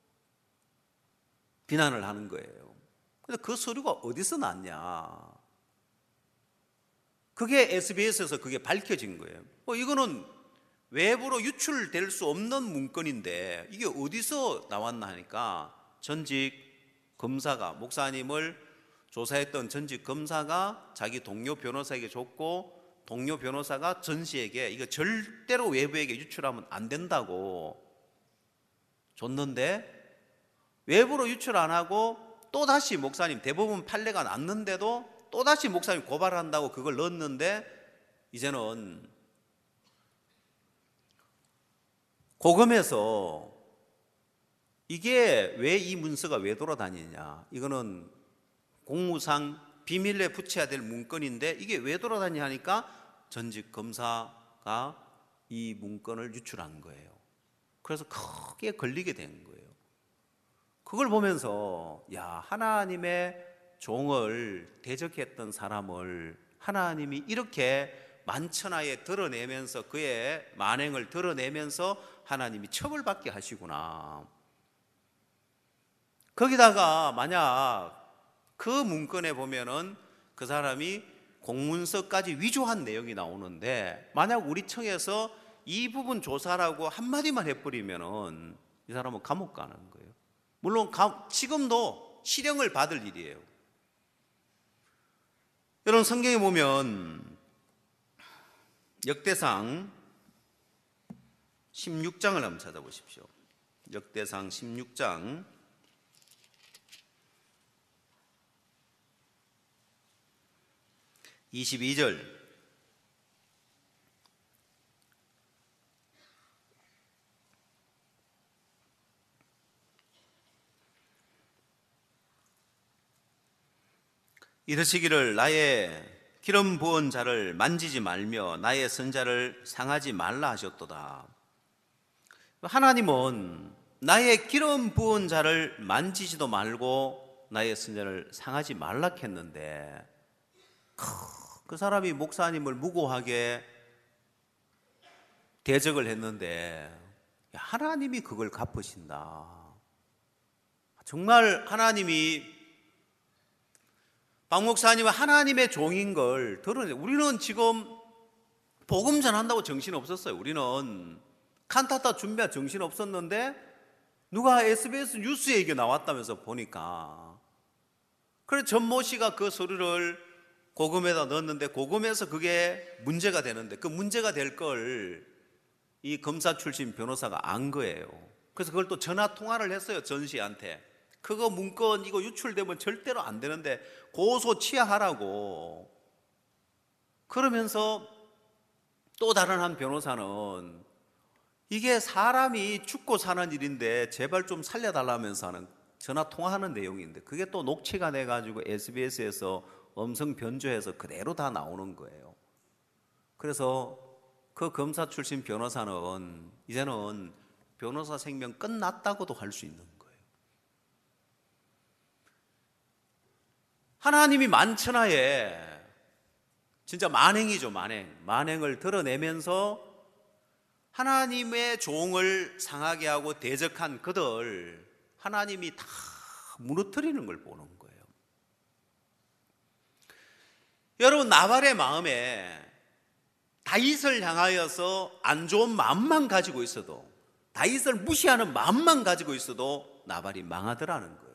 비난을 하는 거예요. 근데 그 서류가 어디서 났냐? 그게 에스비에스에서 그게 밝혀진 거예요. 어, 이거는 외부로 유출될 수 없는 문건인데 이게 어디서 나왔나 하니까 전직 검사가, 목사님을 조사했던 전직 검사가 자기 동료 변호사에게 줬고, 동료 변호사가 전 씨에게 이거 절대로 외부에게 유출하면 안 된다고 줬는데, 외부로 유출 안 하고 또다시 목사님, 대법원 판례가 났는데도 또다시 목사님 고발한다고 그걸 넣었는데, 이제는 고검에서 이게 왜 이 문서가 왜 돌아다니냐, 이거는 공무상 비밀에 붙여야 될 문건인데 이게 왜 돌아다니냐 하니까 전직 검사가 이 문건을 유출한 거예요. 그래서 크게 걸리게 된 거예요. 그걸 보면서 야, 하나님의 종을 대적했던 사람을 하나님이 이렇게 만천하에 드러내면서, 그의 만행을 드러내면서 하나님이 처벌받게 하시구나. 거기다가 만약 그 문건에 보면은 그 사람이 공문서까지 위조한 내용이 나오는데, 만약 우리 청에서 이 부분 조사라고 한마디만 해버리면은 이 사람은 감옥 가는 거예요. 물론 지금도 실형을 받을 일이에요. 여러분, 성경에 보면 역대상 십육 장을 한번 찾아보십시오. 역대상 십육 장 이십이 절. 이르시기를 나의 기름 부은 자를 만지지 말며 나의 선자를 상하지 말라 하셨도다. 하나님은 나의 기름 부은 자를 만지지도 말고 나의 선자를 상하지 말라 했는데, 그 사람이 목사님을 무고하게 대적을 했는데 하나님이 그걸 갚으신다. 정말 하나님이 박 목사님은 하나님의 종인 걸 드러내. 우리는 지금 복음 전한다고 정신 없었어요. 우리는 칸타타 준비할 정신 없었는데 누가 에스비에스 뉴스에 이게 나왔다면서 보니까, 그래서 전모 씨가 그 서류를 고금에다 넣었는데 고금에서 그게 문제가 되는데, 그 문제가 될 걸 이 검사 출신 변호사가 안 거예요. 그래서 그걸 또 전화 통화를 했어요, 전 씨한테. 그거 문건 이거 유출되면 절대로 안 되는데 고소 취하하라고. 그러면서 또 다른 한 변호사는 이게 사람이 죽고 사는 일인데 제발 좀 살려달라면서 하는 전화 통화하는 내용인데, 그게 또 녹취가 돼가지고 에스비에스에서 음성 변조해서 그대로 다 나오는 거예요. 그래서 그 검사 출신 변호사는 이제는 변호사 생명 끝났다고도 할 수 있는 거예요. 하나님이 만천하에 진짜 만행이죠, 만행. 만행을 드러내면서 하나님의 종을 상하게 하고 대적한 그들, 하나님이 다 무너뜨리는 걸 보는 거예요. 여러분, 나발의 마음에 다윗을 향하여서 안 좋은 마음만 가지고 있어도, 다윗을 무시하는 마음만 가지고 있어도 나발이 망하더라는 거예요.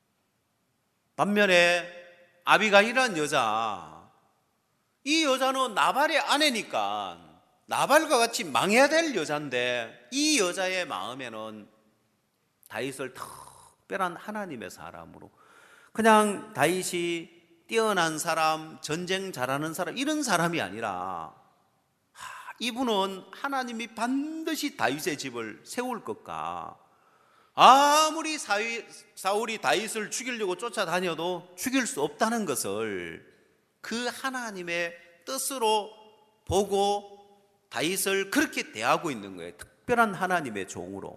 반면에 아비가일이라는 여자, 이 여자는 나발의 아내니까 나발과 같이 망해야 될 여자인데, 이 여자의 마음에는 다윗을 특별한 하나님의 사람으로, 그냥 다윗이 뛰어난 사람, 전쟁 잘하는 사람, 이런 사람이 아니라 이분은 하나님이 반드시 다윗의 집을 세울 것과, 아무리 사울이 다윗을 죽이려고 쫓아다녀도 죽일 수 없다는 것을 그 하나님의 뜻으로 보고 다윗을 그렇게 대하고 있는 거예요. 특별한 하나님의 종으로.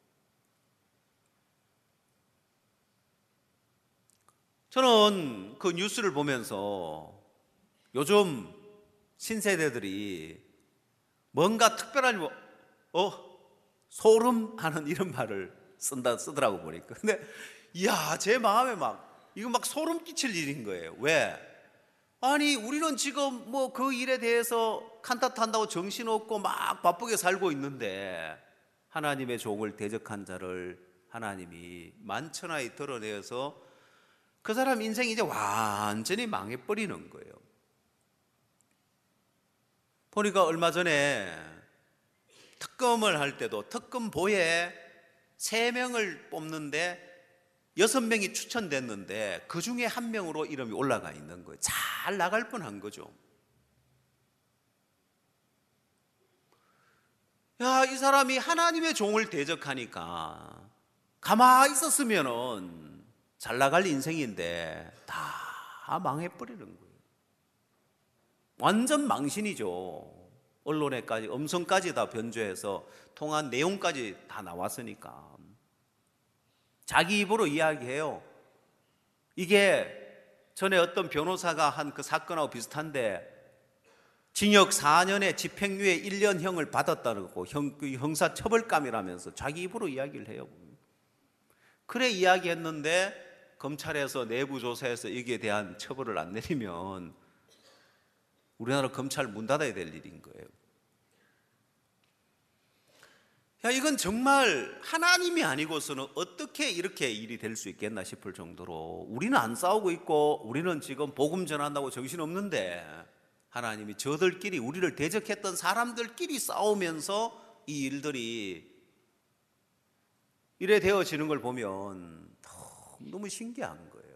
저는 그 뉴스를 보면서 요즘 신세대들이 뭔가 특별한, 어, 소름하는 이런 말을 쓴다, 쓰더라고 보니까. 근데, 이야, 제 마음에 막, 이거 막 소름 끼칠 일인 거예요. 왜? 아니 우리는 지금 뭐 그 일에 대해서 칸탓한다고 정신없고 막 바쁘게 살고 있는데 하나님의 종을 대적한 자를 하나님이 만천하에 드러내어서 그 사람 인생이 이제 완전히 망해버리는 거예요. 보니까 얼마 전에 특검을 할 때도 특검보에 세 명을 뽑는데 여섯 명이 추천됐는데 그 중에 한 명으로 이름이 올라가 있는 거예요. 잘 나갈 뻔한 거죠. 야, 이 사람이 하나님의 종을 대적하니까 가만히 있었으면은 잘 나갈 인생인데 다 망해버리는 거예요. 완전 망신이죠. 언론에까지 음성까지 다 변조해서 통한 내용까지 다 나왔으니까 자기 입으로 이야기해요. 이게 전에 어떤 변호사가 한 그 사건하고 비슷한데 징역 사 년에 집행유예 일 년형을 받았다는 거, 형, 그 형사처벌감이라면서 자기 입으로 이야기를 해요. 그래 이야기했는데 검찰에서 내부 조사에서 여기에 대한 처벌을 안 내리면 우리나라 검찰 문 닫아야 될 일인 거예요. 야, 이건 정말 하나님이 아니고서는 어떻게 이렇게 일이 될 수 있겠나 싶을 정도로 우리는 안 싸우고 있고 우리는 지금 복음 전한다고 정신없는데 하나님이 저들끼리 우리를 대적했던 사람들끼리 싸우면서 이 일들이 이래 되어지는 걸 보면 너무 신기한 거예요.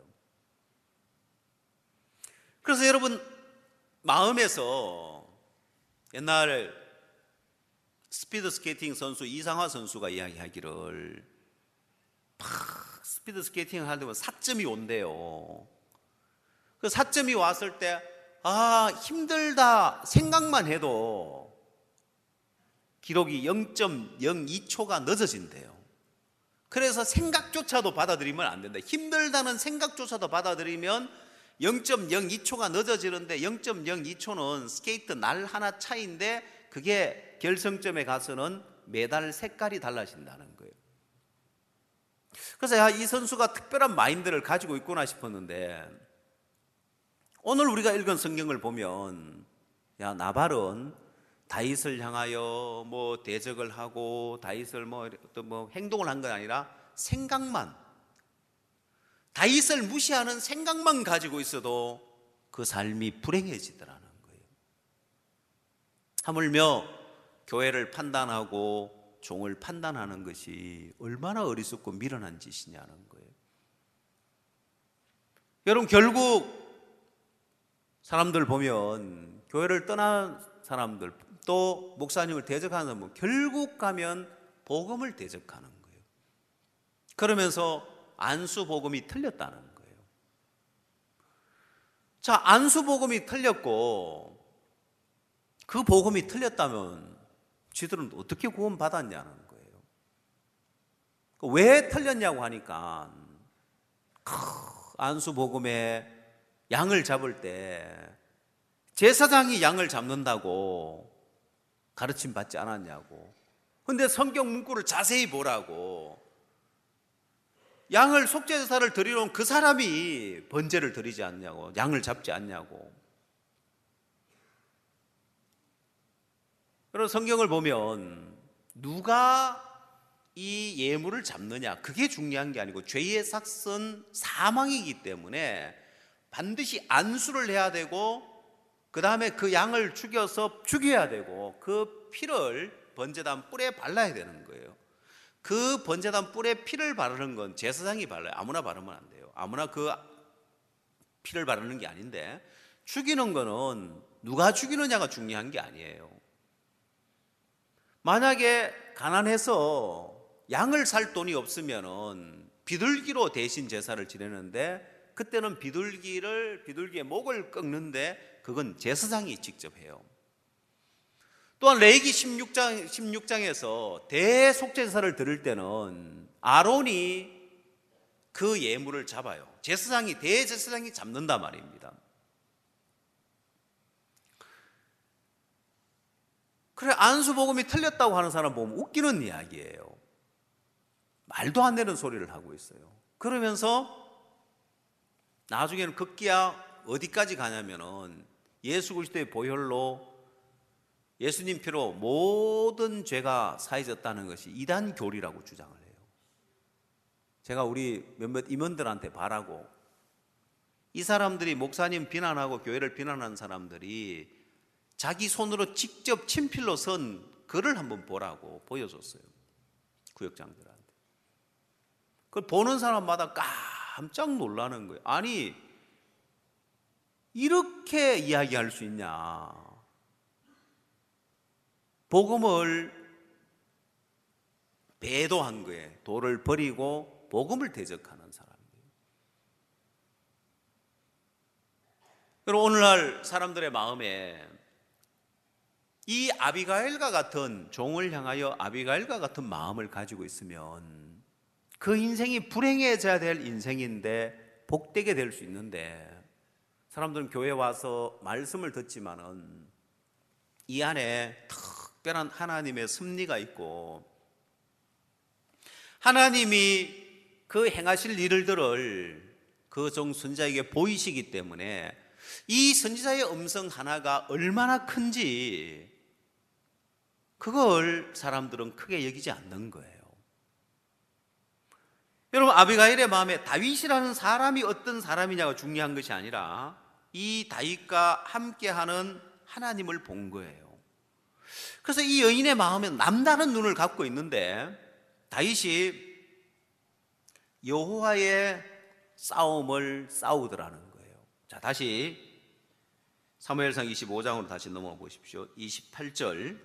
그래서 여러분 마음에서 옛날 스피드 스케이팅 선수 이상화 선수가 이야기하기를 팍 스피드 스케이팅을 하다 보면 사점이 온대요. 그 사점이 왔을 때 아 힘들다 생각만 해도 기록이 영 점 영이 초가 늦어진대요. 그래서 생각조차도 받아들이면 안 된다. 힘들다는 생각조차도 받아들이면 영 점 영이 초가 늦어지는데 영 점 영이 초는 스케이트 날 하나 차이인데 그게 결승점에 가서는 메달 색깔이 달라진다는 거예요. 그래서 야, 이 선수가 특별한 마인드를 가지고 있구나 싶었는데 오늘 우리가 읽은 성경을 보면 야, 나발은 다윗을 향하여 뭐 대적을 하고 다윗을 뭐 어떤 뭐 행동을 한 건 아니라 생각만, 다윗을 무시하는 생각만 가지고 있어도 그 삶이 불행해지더라는 거예요. 하물며 교회를 판단하고 종을 판단하는 것이 얼마나 어리석고 미련한 짓이냐는 거예요. 여러분 결국 사람들 보면 교회를 떠난 사람들 또 목사님을 대적하는 사람은 결국 가면 복음을 대적하는 거예요. 그러면서 안수 복음이 틀렸다는 거예요. 자, 안수 복음이 틀렸고 그 복음이 틀렸다면 지들은 어떻게 구원 받았냐는 거예요. 왜 틀렸냐고 하니까 안수 복음에 양을 잡을 때 제사장이 양을 잡는다고 가르침 받지 않았냐고. 근데 성경 문구를 자세히 보라고. 양을 속죄제사를 드리러 온 그 사람이 번제를 드리지 않냐고, 양을 잡지 않냐고. 그런 성경을 보면 누가 이 예물을 잡느냐 그게 중요한 게 아니고 죄의 삭은 사망이기 때문에 반드시 안수를 해야 되고 그 다음에 그 양을 죽여서 죽여야 되고 그 피를 번제단 뿔에 발라야 되는 거예요. 그 번제단 뿔에 피를 바르는 건 제사장이 발라요. 아무나 바르면 안 돼요. 아무나 그 피를 바르는 게 아닌데 죽이는 거는 누가 죽이느냐가 중요한 게 아니에요. 만약에 가난해서 양을 살 돈이 없으면은 비둘기로 대신 제사를 지내는데 그때는 비둘기를 비둘기의 목을 꺾는데 그건 제사장이 직접 해요. 또한 레위기 십육 장 십육 장에서 대속제사를 드릴 때는 아론이 그 예물을 잡아요. 제사장이 대제사장이 잡는단 말입니다. 그래 안수 복음이 틀렸다고 하는 사람 보면 웃기는 이야기예요. 말도 안 되는 소리를 하고 있어요. 그러면서 나중에는 급기야 어디까지 가냐면은 예수 그리스도의 보혈로 예수님 피로 모든 죄가 사해졌다는 것이 이단 교리라고 주장을 해요. 제가 우리 몇몇 임원들한테 바라고, 이 사람들이 목사님 비난하고 교회를 비난하는 사람들이 자기 손으로 직접 친필로 쓴 글을 한번 보라고 보여줬어요. 구역장들한테. 그걸 보는 사람마다 깜짝 놀라는 거예요. 아니, 이렇게 이야기할 수 있냐. 복음을 배도한 거예요. 도를 버리고 복음을 대적하는 사람이에요. 여러분, 오늘날 사람들의 마음에 이 아비가일과 같은, 종을 향하여 아비가일과 같은 마음을 가지고 있으면 그 인생이 불행해져야 될 인생인데 복되게 될 수 있는데, 사람들은 교회 와서 말씀을 듣지만은 이 안에 특별한 하나님의 섭리가 있고, 하나님이 그 행하실 일들을 그 종 선지자에게 보이시기 때문에 이 선지자의 음성 하나가 얼마나 큰지 그걸 사람들은 크게 여기지 않는 거예요. 여러분, 아비가일의 마음에 다윗이라는 사람이 어떤 사람이냐가 중요한 것이 아니라 이 다윗과 함께하는 하나님을 본 거예요. 그래서 이 여인의 마음에 남다른 눈을 갖고 있는데, 다윗이 여호와의 싸움을 싸우더라는 거예요. 자, 다시 사무엘상 이십오 장으로 다시 넘어가 보십시오. 이십팔 절.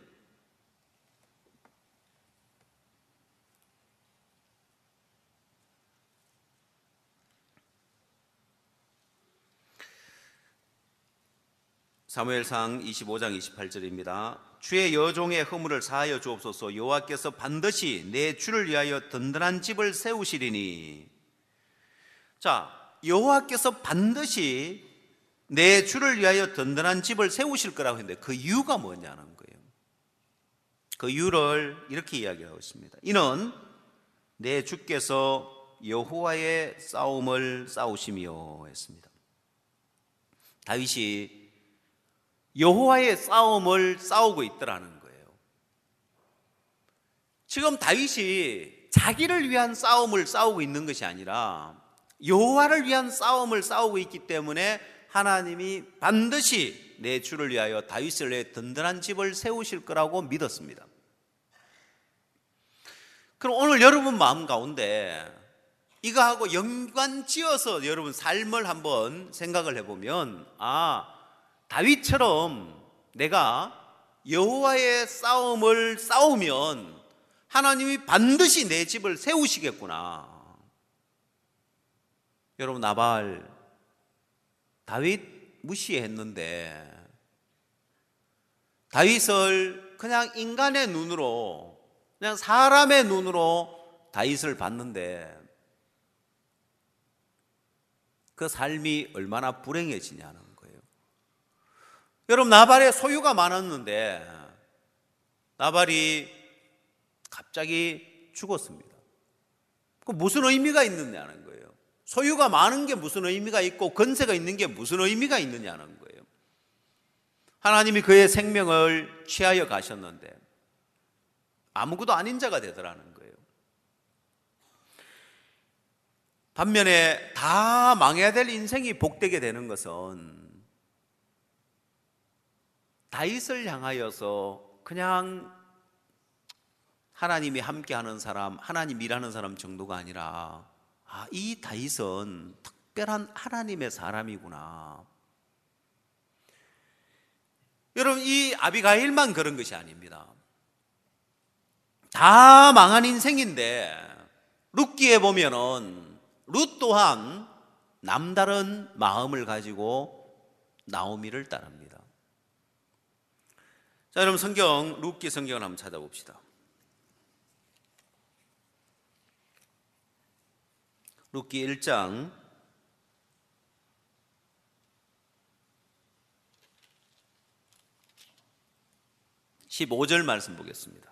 사무엘상 이십오 장 이십팔 절입니다. 주의 여종의 허물을 사하여 주옵소서. 여호와께서 반드시 내 주를 위하여 든든한 집을 세우시리니. 자, 여호와께서 반드시 내 주를 위하여 든든한 집을 세우실 거라고 했는데 그 이유가 뭐냐는 거예요. 그 이유를 이렇게 이야기하고 있습니다. 이는 내 주께서 여호와의 싸움을 싸우시며 했습니다. 다윗이 여호와의 싸움을 싸우고 있더라는 거예요. 지금 다윗이 자기를 위한 싸움을 싸우고 있는 것이 아니라 여호와를 위한 싸움을 싸우고 있기 때문에 하나님이 반드시 내 주를 위하여 다윗을 위해 든든한 집을 세우실 거라고 믿었습니다. 그럼 오늘 여러분 마음 가운데 이거하고 연관지어서 여러분 삶을 한번 생각을 해보면, 아, 다윗처럼 내가 여호와의 싸움을 싸우면 하나님이 반드시 내 집을 세우시겠구나. 여러분, 나발 다윗 무시했는데 다윗을 그냥 인간의 눈으로, 그냥 사람의 눈으로 다윗을 봤는데 그 삶이 얼마나 불행해지냐는 거예요. 여러분, 나발의 소유가 많았는데 나발이 갑자기 죽었습니다. 그 무슨 의미가 있느냐는 거예요. 소유가 많은 게 무슨 의미가 있고 권세가 있는 게 무슨 의미가 있느냐는 거예요. 하나님이 그의 생명을 취하여 가셨는데 아무것도 아닌 자가 되더라는 거예요. 반면에 다 망해야 될 인생이 복되게 되는 것은 다윗을 향하여서 그냥 하나님이 함께하는 사람, 하나님 일하는 사람 정도가 아니라, 아, 이 다윗은 특별한 하나님의 사람이구나. 여러분, 이 아비가일만 그런 것이 아닙니다. 다 망한 인생인데 룻기에 보면은 룻 또한 남다른 마음을 가지고 나오미를 따릅니다. 자, 여러분, 성경 룻기 성경을 한번 찾아봅시다. 룻기 일 장 십오 절 말씀 보겠습니다.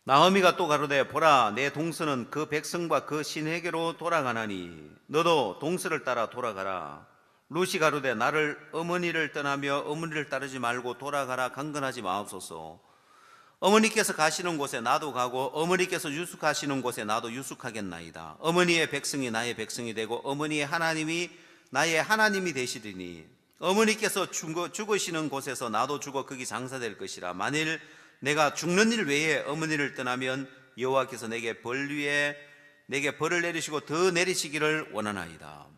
나오미가 또 가로되 보라 내 동서는 그 백성과 그 신에게로 돌아가나니 너도 동서를 따라 돌아가라. 룻이 가로되 나를 어머니를 떠나며 어머니를 따르지 말고 돌아가라 강건하지 마옵소서. 어머니께서 가시는 곳에 나도 가고 어머니께서 유숙하시는 곳에 나도 유숙하겠나이다. 어머니의 백성이 나의 백성이 되고 어머니의 하나님이 나의 하나님이 되시리니 어머니께서 죽어, 죽으시는 곳에서 나도 죽어 거기 장사될 것이라. 만일 내가 죽는 일 외에 어머니를 떠나면 여호와께서 내게 벌 위에 내게 벌을 내리시고 더 내리시기를 원하나이다.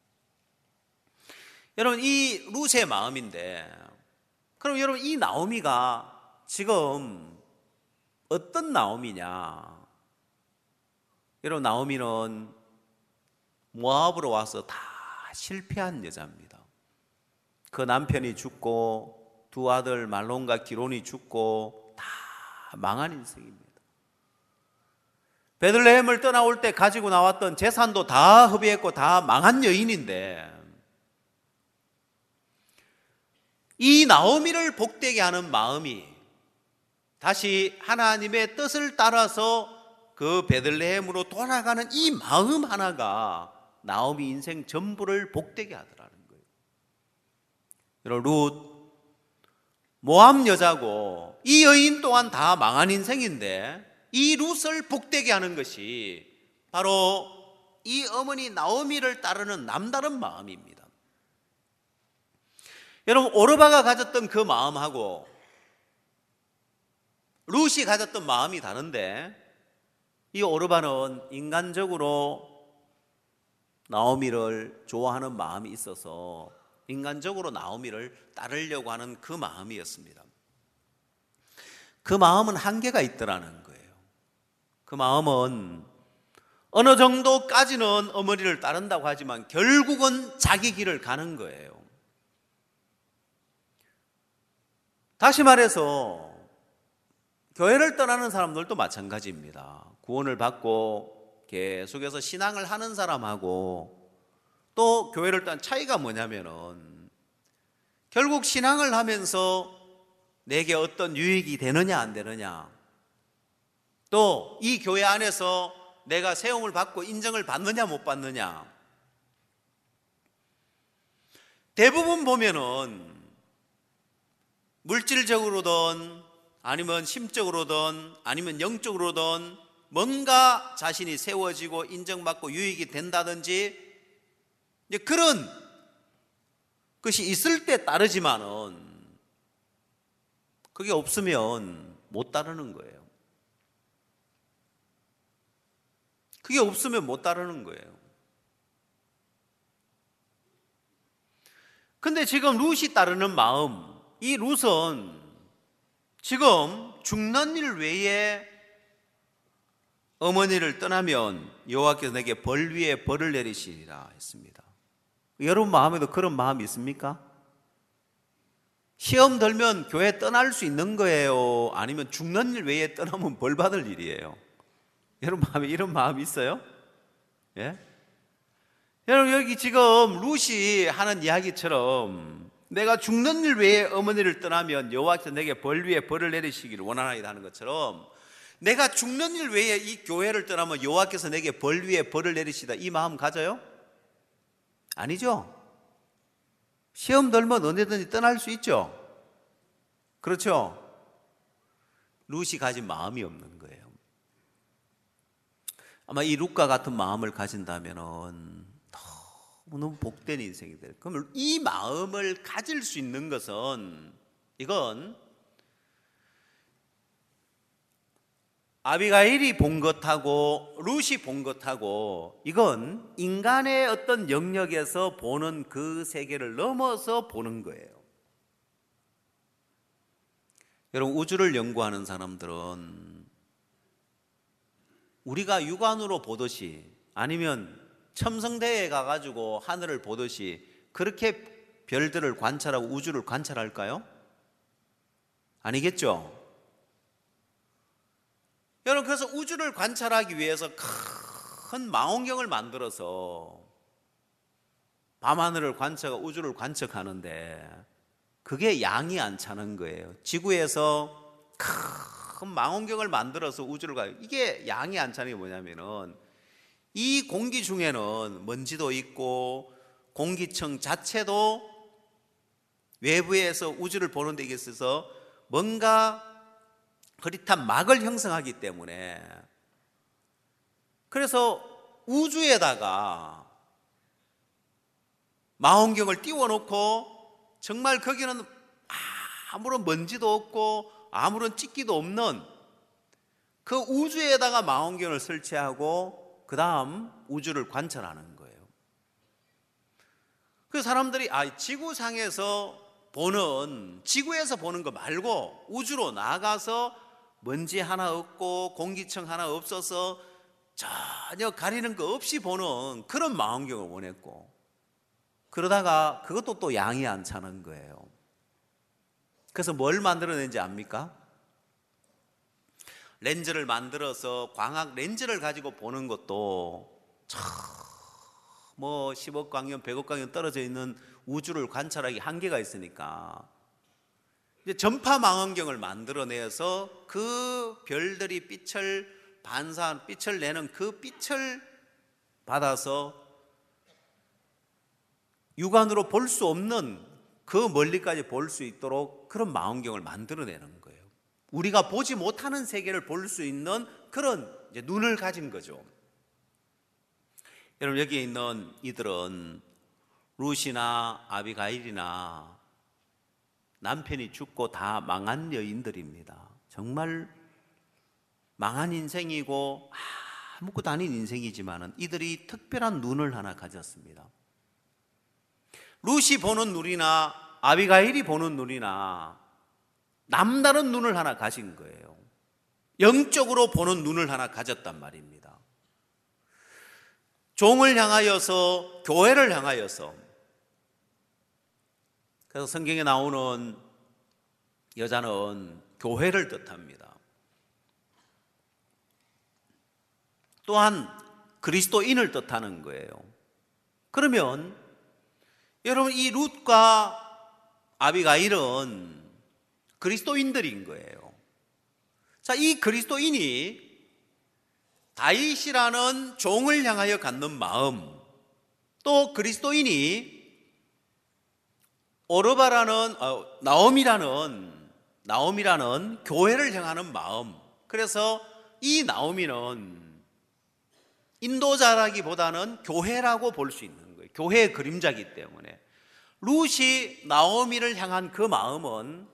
여러분, 이 룻의 마음인데, 그럼 여러분 이 나오미가 지금 어떤 나오미냐? 여러분, 나오미는 모압으로 와서 다 실패한 여자입니다. 그 남편이 죽고 두 아들 말론과 기론이 죽고 다 망한 인생입니다. 베들레헴을 떠나올 때 가지고 나왔던 재산도 다 허비했고 다 망한 여인인데, 이 나오미를 복되게 하는 마음이 다시 하나님의 뜻을 따라서 그 베들레헴으로 돌아가는 이 마음 하나가 나오미 인생 전부를 복되게 하더라는 거예요. 여러분, 룻 모압 여자고 이 여인 또한 다 망한 인생인데 이 룻을 복되게 하는 것이 바로 이 어머니 나오미를 따르는 남다른 마음입니다. 여러분, 오르바가 가졌던 그 마음하고 룻이 가졌던 마음이 다른데, 이 오르바는 인간적으로 나오미를 좋아하는 마음이 있어서 인간적으로 나오미를 따르려고 하는 그 마음이었습니다. 그 마음은 한계가 있더라는 거예요. 그 마음은 어느 정도까지는 어머니를 따른다고 하지만 결국은 자기 길을 가는 거예요. 다시 말해서 교회를 떠나는 사람들도 마찬가지입니다. 구원을 받고 계속해서 신앙을 하는 사람하고 또 교회를 떠난 차이가 뭐냐면은 결국 신앙을 하면서 내게 어떤 유익이 되느냐 안 되느냐, 또 이 교회 안에서 내가 세움을 받고 인정을 받느냐 못 받느냐, 대부분 보면은 물질적으로든 아니면 심적으로든 아니면 영적으로든 뭔가 자신이 세워지고 인정받고 유익이 된다든지 그런 것이 있을 때 따르지만은 그게 없으면 못 따르는 거예요. 그게 없으면 못 따르는 거예요. 근데 지금 룻이 따르는 마음, 이 룻은 지금 죽는 일 외에 어머니를 떠나면 여호와께서 내게 벌 위에 벌을 내리시리라 했습니다. 여러분 마음에도 그런 마음이 있습니까? 시험 들면 교회 떠날 수 있는 거예요? 아니면 죽는 일 외에 떠나면 벌 받을 일이에요? 여러분 마음에 이런 마음이 있어요? 예? 여러분, 여기 지금 룻이 하는 이야기처럼 내가 죽는 일 외에 어머니를 떠나면 여호와께서 내게 벌 위에 벌을 내리시기를 원하나이다 하는 것처럼, 내가 죽는 일 외에 이 교회를 떠나면 여호와께서 내게 벌 위에 벌을 내리시다, 이 마음 가져요? 아니죠. 시험 들면 언제든지 떠날 수 있죠. 그렇죠. 룻이 가진 마음이 없는 거예요. 아마 이 룻과 같은 마음을 가진다면은 너무 복된 인생이 될. 그럼 이 마음을 가질 수 있는 것은, 이건 아비가일이 본 것하고 룻이 본 것하고, 이건 인간의 어떤 영역에서 보는 그 세계를 넘어서 보는 거예요. 여러분, 우주를 연구하는 사람들은 우리가 육안으로 보듯이 아니면 첨성대에 가가지고 하늘을 보듯이 그렇게 별들을 관찰하고 우주를 관찰할까요? 아니겠죠? 여러분, 그래서 우주를 관찰하기 위해서 큰 망원경을 만들어서 밤하늘을 관찰하고 우주를 관측하는데 그게 양이 안 차는 거예요. 지구에서 큰 망원경을 만들어서 우주를 가요. 이게 양의 안차는 게 뭐냐면은 이 공기 중에는 먼지도 있고 공기층 자체도 외부에서 우주를 보는 데 있어서 뭔가 흐릿한 막을 형성하기 때문에, 그래서 우주에다가 망원경을 띄워놓고 정말 거기는 아무런 먼지도 없고 아무런 찌기도 없는 그 우주에다가 망원경을 설치하고 그 다음 우주를 관찰하는 거예요. 그 사람들이 아, 지구상에서 보는, 지구에서 보는 거 말고 우주로 나가서 먼지 하나 없고 공기층 하나 없어서 전혀 가리는 거 없이 보는 그런 망원경을 원했고, 그러다가 그것도 또 양이 안 차는 거예요. 그래서 뭘 만들어낸지 압니까? 렌즈를 만들어서 광학 렌즈를 가지고 보는 것도 참 뭐 십억 광년, 백억 광년 떨어져 있는 우주를 관찰하기 한계가 있으니까 이제 전파 망원경을 만들어내서 그 별들이 빛을 반사한, 빛을 내는 그 빛을 받아서 육안으로 볼 수 없는 그 멀리까지 볼 수 있도록 그런 망원경을 만들어내는 거예요. 우리가 보지 못하는 세계를 볼 수 있는 그런 이제 눈을 가진 거죠. 여러분, 여기에 있는 이들은 룻이나 아비가일이나 남편이 죽고 다 망한 여인들입니다. 정말 망한 인생이고 아무것도 아닌 인생이지만 이들이 특별한 눈을 하나 가졌습니다. 룻이 보는 눈이나 아비가일이 보는 눈이나 남다른 눈을 하나 가진 거예요. 영적으로 보는 눈을 하나 가졌단 말입니다. 종을 향하여서, 교회를 향하여서. 그래서 성경에 나오는 여자는 교회를 뜻합니다. 또한 그리스도인을 뜻하는 거예요. 그러면 여러분, 이 룻과 아비가일은 그리스도인들인 거예요. 자, 이 그리스도인이 다윗이라는 종을 향하여 갖는 마음, 또 그리스도인이 오르바라는 어, 나오미라는 나오미라는 교회를 향하는 마음. 그래서 이 나오미는 인도자라기보다는 교회라고 볼 수 있는 거예요. 교회의 그림자이기 때문에 룻이 나오미를 향한 그 마음은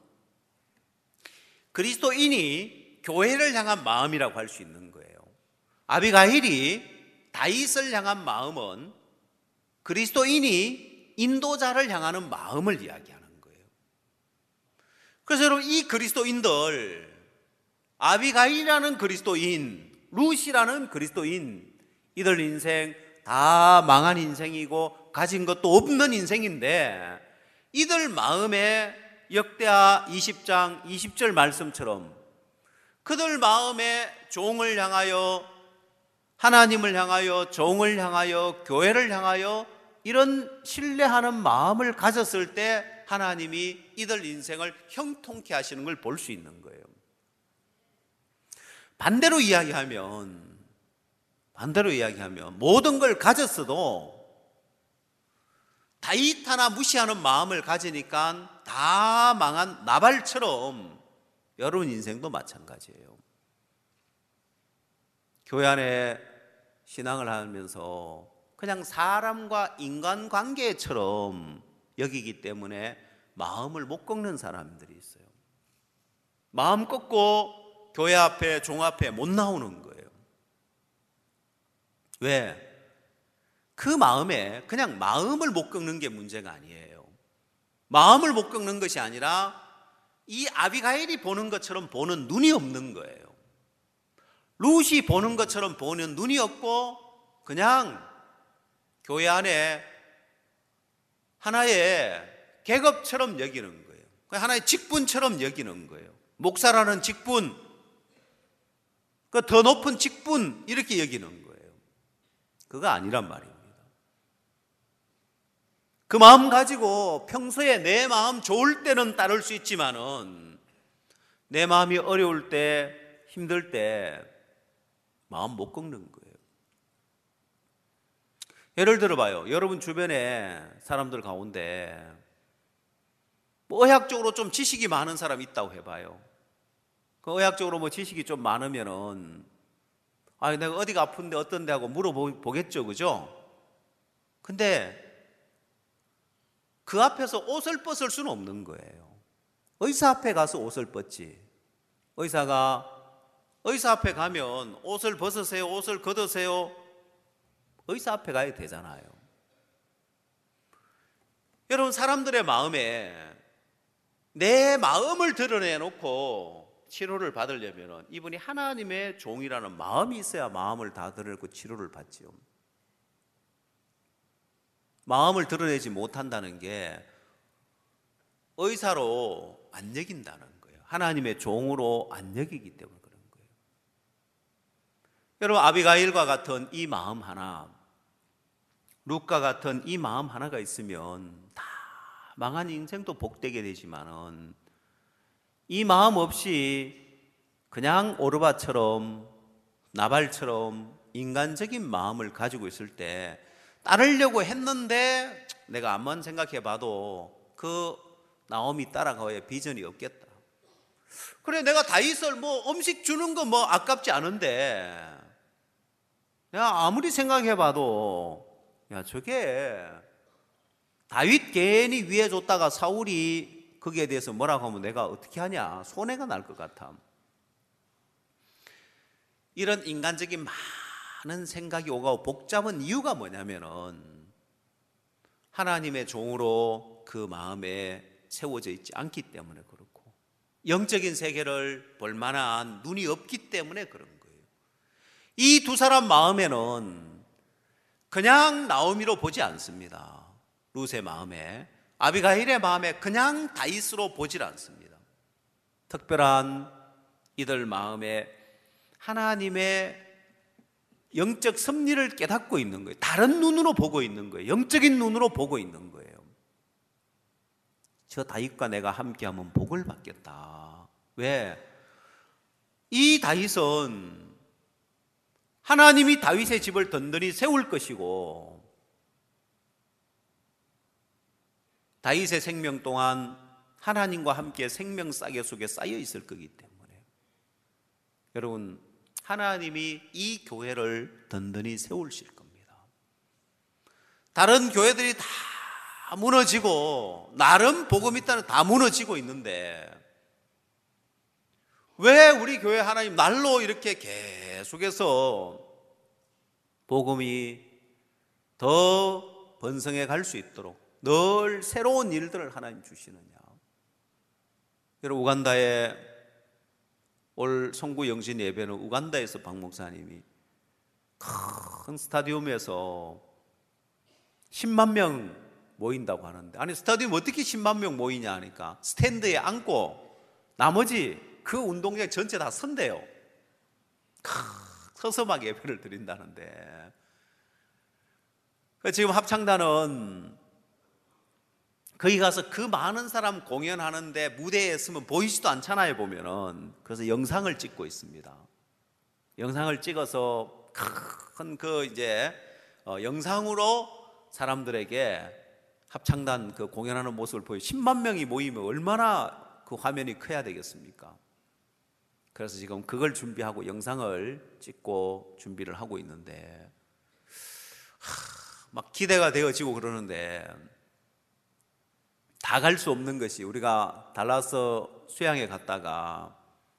그리스도인이 교회를 향한 마음이라고 할 수 있는 거예요. 아비가일이 다윗을 향한 마음은 그리스도인이 인도자를 향하는 마음을 이야기하는 거예요. 그래서 여러분, 이 그리스도인들, 아비가일이라는 그리스도인, 룻이라는 그리스도인, 이들 인생 다 망한 인생이고 가진 것도 없는 인생인데, 이들 마음에 역대하 이십 장 이십 절 말씀처럼 그들 마음에 종을 향하여, 하나님을 향하여, 종을 향하여, 교회를 향하여 이런 신뢰하는 마음을 가졌을 때 하나님이 이들 인생을 형통케 하시는 걸 볼 수 있는 거예요. 반대로 이야기하면 반대로 이야기하면 모든 걸 가졌어도 다윗 하나 무시하는 마음을 가지니까 다 망한 나발처럼 여러분 인생도 마찬가지예요. 교회 안에 신앙을 하면서 그냥 사람과 인간관계처럼 여기기 때문에 마음을 못 꺾는 사람들이 있어요. 마음 꺾고 교회 앞에, 종 앞에 못 나오는 거예요. 왜? 그 마음에 그냥 마음을 못 꺾는 게 문제가 아니에요. 마음을 못 꺾는 것이 아니라 이 아비가일이 보는 것처럼 보는 눈이 없는 거예요. 룻이 보는 것처럼 보는 눈이 없고 그냥 교회 안에 하나의 계급처럼 여기는 거예요. 하나의 직분처럼 여기는 거예요. 목사라는 직분, 그 더 높은 직분 이렇게 여기는 거예요. 그거 아니란 말입니다. 그 마음 가지고 평소에 내 마음 좋을 때는 따를 수 있지만은 내 마음이 어려울 때, 힘들 때 마음 못 꺾는 거예요. 예를 들어봐요. 여러분 주변에 사람들 가운데 뭐 의학적으로 좀 지식이 많은 사람이 있다고 해봐요. 그 의학적으로 뭐 지식이 좀 많으면은 아, 내가 어디가 아픈데 어떤데 하고 물어보겠죠, 그죠? 근데 그 앞에서 옷을 벗을 수는 없는 거예요. 의사 앞에 가서 옷을 벗지. 의사가 의사 앞에 가면 옷을 벗으세요, 옷을 걷으세요. 의사 앞에 가야 되잖아요. 여러분, 사람들의 마음에 내 마음을 드러내놓고 치료를 받으려면 이분이 하나님의 종이라는 마음이 있어야 마음을 다 드러내고 치료를 받지요. 마음을 드러내지 못한다는 게 의사로 안 여긴다는 거예요. 하나님의 종으로 안 여기기 때문에 그런 거예요. 여러분, 아비가일과 같은 이 마음 하나, 룻과 같은 이 마음 하나가 있으면 다 망한 인생도 복되게 되지만은 이 마음 없이 그냥 오르바처럼 나발처럼 인간적인 마음을 가지고 있을 때 따르려고 했는데 내가 암만 생각해봐도 그 나오미 따라가야 비전이 없겠다. 그래, 내가 다윗을 뭐 음식 주는 거 뭐 아깝지 않은데 내가 아무리 생각해봐도 야, 저게 다윗 괜히 위에 줬다가 사울이 거기에 대해서 뭐라고 하면 내가 어떻게 하냐, 손해가 날 것 같아. 이런 인간적인 많은 생각이 오가고 복잡한 이유가 뭐냐면은 하나님의 종으로 그 마음에 세워져 있지 않기 때문에 그렇고, 영적인 세계를 볼 만한 눈이 없기 때문에 그런 거예요. 이 두 사람 마음에는 그냥 나오미로 보지 않습니다. 룻의 마음에, 아비가일의 마음에 그냥 다윗으로 보질 않습니다. 특별한 이들 마음에 하나님의 영적 섭리를 깨닫고 있는 거예요. 다른 눈으로 보고 있는 거예요. 영적인 눈으로 보고 있는 거예요. 저 다윗과 내가 함께하면 복을 받겠다. 왜? 이 다윗은 하나님이 다윗의 집을 든든히 세울 것이고 다윗의 생명 동안 하나님과 함께 생명 싹개 속에 쌓여 있을 거기 때문에 여러분, 하나님이 이 교회를 든든히 세우실 겁니다. 다른 교회들이 다 무너지고 나름 복음 있다는 다 무너지고 있는데 왜 우리 교회 하나님 날로 이렇게 계속해서 복음이 더 번성해 갈 수 있도록 늘 새로운 일들을 하나님 주시느냐. 여러분, 우간다에 올 송구 영신 예배는 우간다에서 박 목사님이 큰 스타디움에서 십만 명 모인다고 하는데, 아니 스타디움 어떻게 십만 명 모이냐 하니까 스탠드에 앉고 나머지 그 운동장 전체 다 선대요. 서서 막 예배를 드린다는데, 지금 합창단은 거기 가서 그 많은 사람 공연하는데 무대에 서면 보이지도 않잖아요, 보면은. 그래서 영상을 찍고 있습니다. 영상을 찍어서 큰 그 이제 어 영상으로 사람들에게 합창단 그 공연하는 모습을 보여. 십만 명이 모이면 얼마나 그 화면이 커야 되겠습니까? 그래서 지금 그걸 준비하고 영상을 찍고 준비를 하고 있는데 하, 막 기대가 되어지고 그러는데 다 갈 수 없는 것이, 우리가 달라스 수양에 갔다가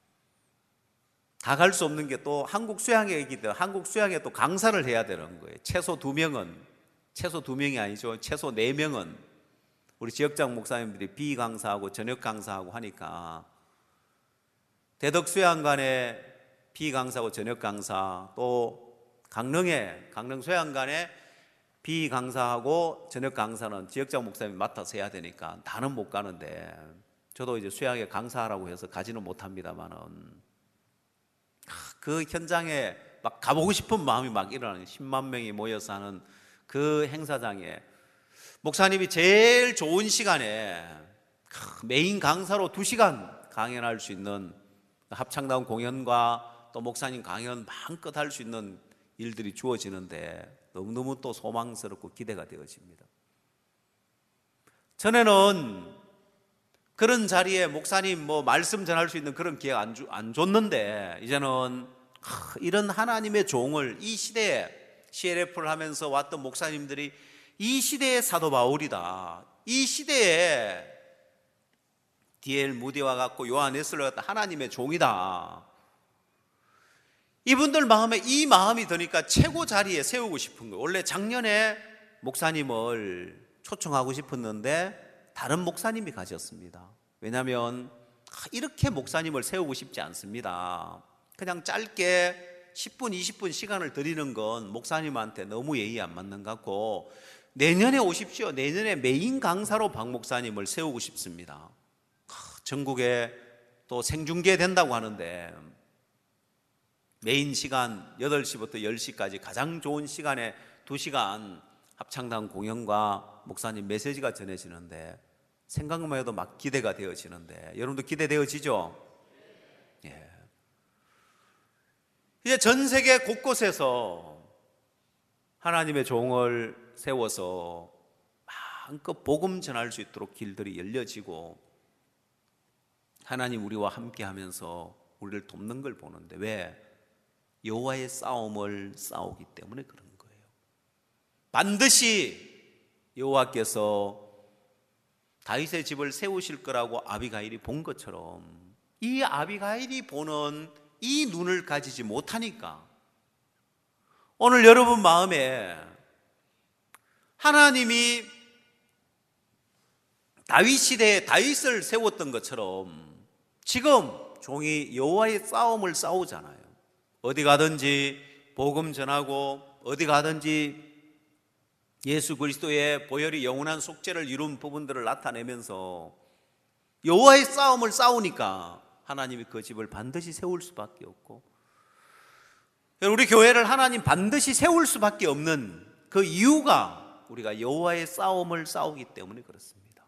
다 갈 수 없는 게 또 한국 수양에 있기 때문에 한국 수양에 또 강사를 해야 되는 거예요. 최소 두 명은, 최소 두 명이 아니죠. 최소 네 명은 우리 지역장 목사님들이 비강사하고 저녁 강사하고 하니까 대덕 수양관에 비강사하고 저녁 강사, 또 강릉에 강릉 수양관에 비강사하고 저녁 강사는 지역장 목사님이 맡아서 해야 되니까 다는 못 가는데, 저도 이제 수양에 강사하라고 해서 가지는 못합니다만은 그 현장에 막 가보고 싶은 마음이 막 일어나는, 십만 명이 모여서 하는 그 행사장에 목사님이 제일 좋은 시간에 메인 강사로 두 시간 강연할 수 있는 합창단 공연과 또 목사님 강연 마음껏 할 수 있는 일들이 주어지는데 너무너무 또 소망스럽고 기대가 되어집니다. 전에는 그런 자리에 목사님 뭐 말씀 전할 수 있는 그런 기회가 안, 주, 안 줬는데 이제는 하, 이런 하나님의 종을 이 시대에 씨엘에프를 하면서 왔던 목사님들이 이 시대의 사도 바울이다, 이 시대에 디엘 무디와 같고 요한 웨슬리와 같은 하나님의 종이다, 이분들 마음에 이 마음이 드니까 최고 자리에 세우고 싶은 거예요. 원래 작년에 목사님을 초청하고 싶었는데 다른 목사님이 가셨습니다. 왜냐하면 이렇게 목사님을 세우고 싶지 않습니다. 그냥 짧게 십 분 이십 분 시간을 드리는 건 목사님한테 너무 예의 안 맞는 것 같고, 내년에 오십시오. 내년에 메인 강사로 박 목사님을 세우고 싶습니다. 전국에 또 생중계 된다고 하는데 메인 시간 여덟 시부터 열 시까지 가장 좋은 시간에 두 시간 합창단 공연과 목사님 메시지가 전해지는데 생각만 해도 막 기대가 되어지는데, 여러분도 기대되어지죠? 예. 이제 전 세계 곳곳에서 하나님의 종을 세워서 마음껏 복음 전할 수 있도록 길들이 열려지고 하나님 우리와 함께 하면서 우리를 돕는 걸 보는데, 왜? 여호와의 싸움을 싸우기 때문에 그런 거예요. 반드시 여호와께서 다윗의 집을 세우실 거라고 아비가일이 본 것처럼 이 아비가일이 보는 이 눈을 가지지 못하니까 오늘 여러분 마음에 하나님이 다윗 시대에 다윗을 세웠던 것처럼 지금 종이 여호와의 싸움을 싸우잖아요. 어디 가든지 복음 전하고 어디 가든지 예수 그리스도의 보혈이 영원한 속죄를 이룬 부분들을 나타내면서 여호와의 싸움을 싸우니까 하나님이 그 집을 반드시 세울 수밖에 없고, 우리 교회를 하나님 반드시 세울 수밖에 없는 그 이유가 우리가 여호와의 싸움을 싸우기 때문에 그렇습니다.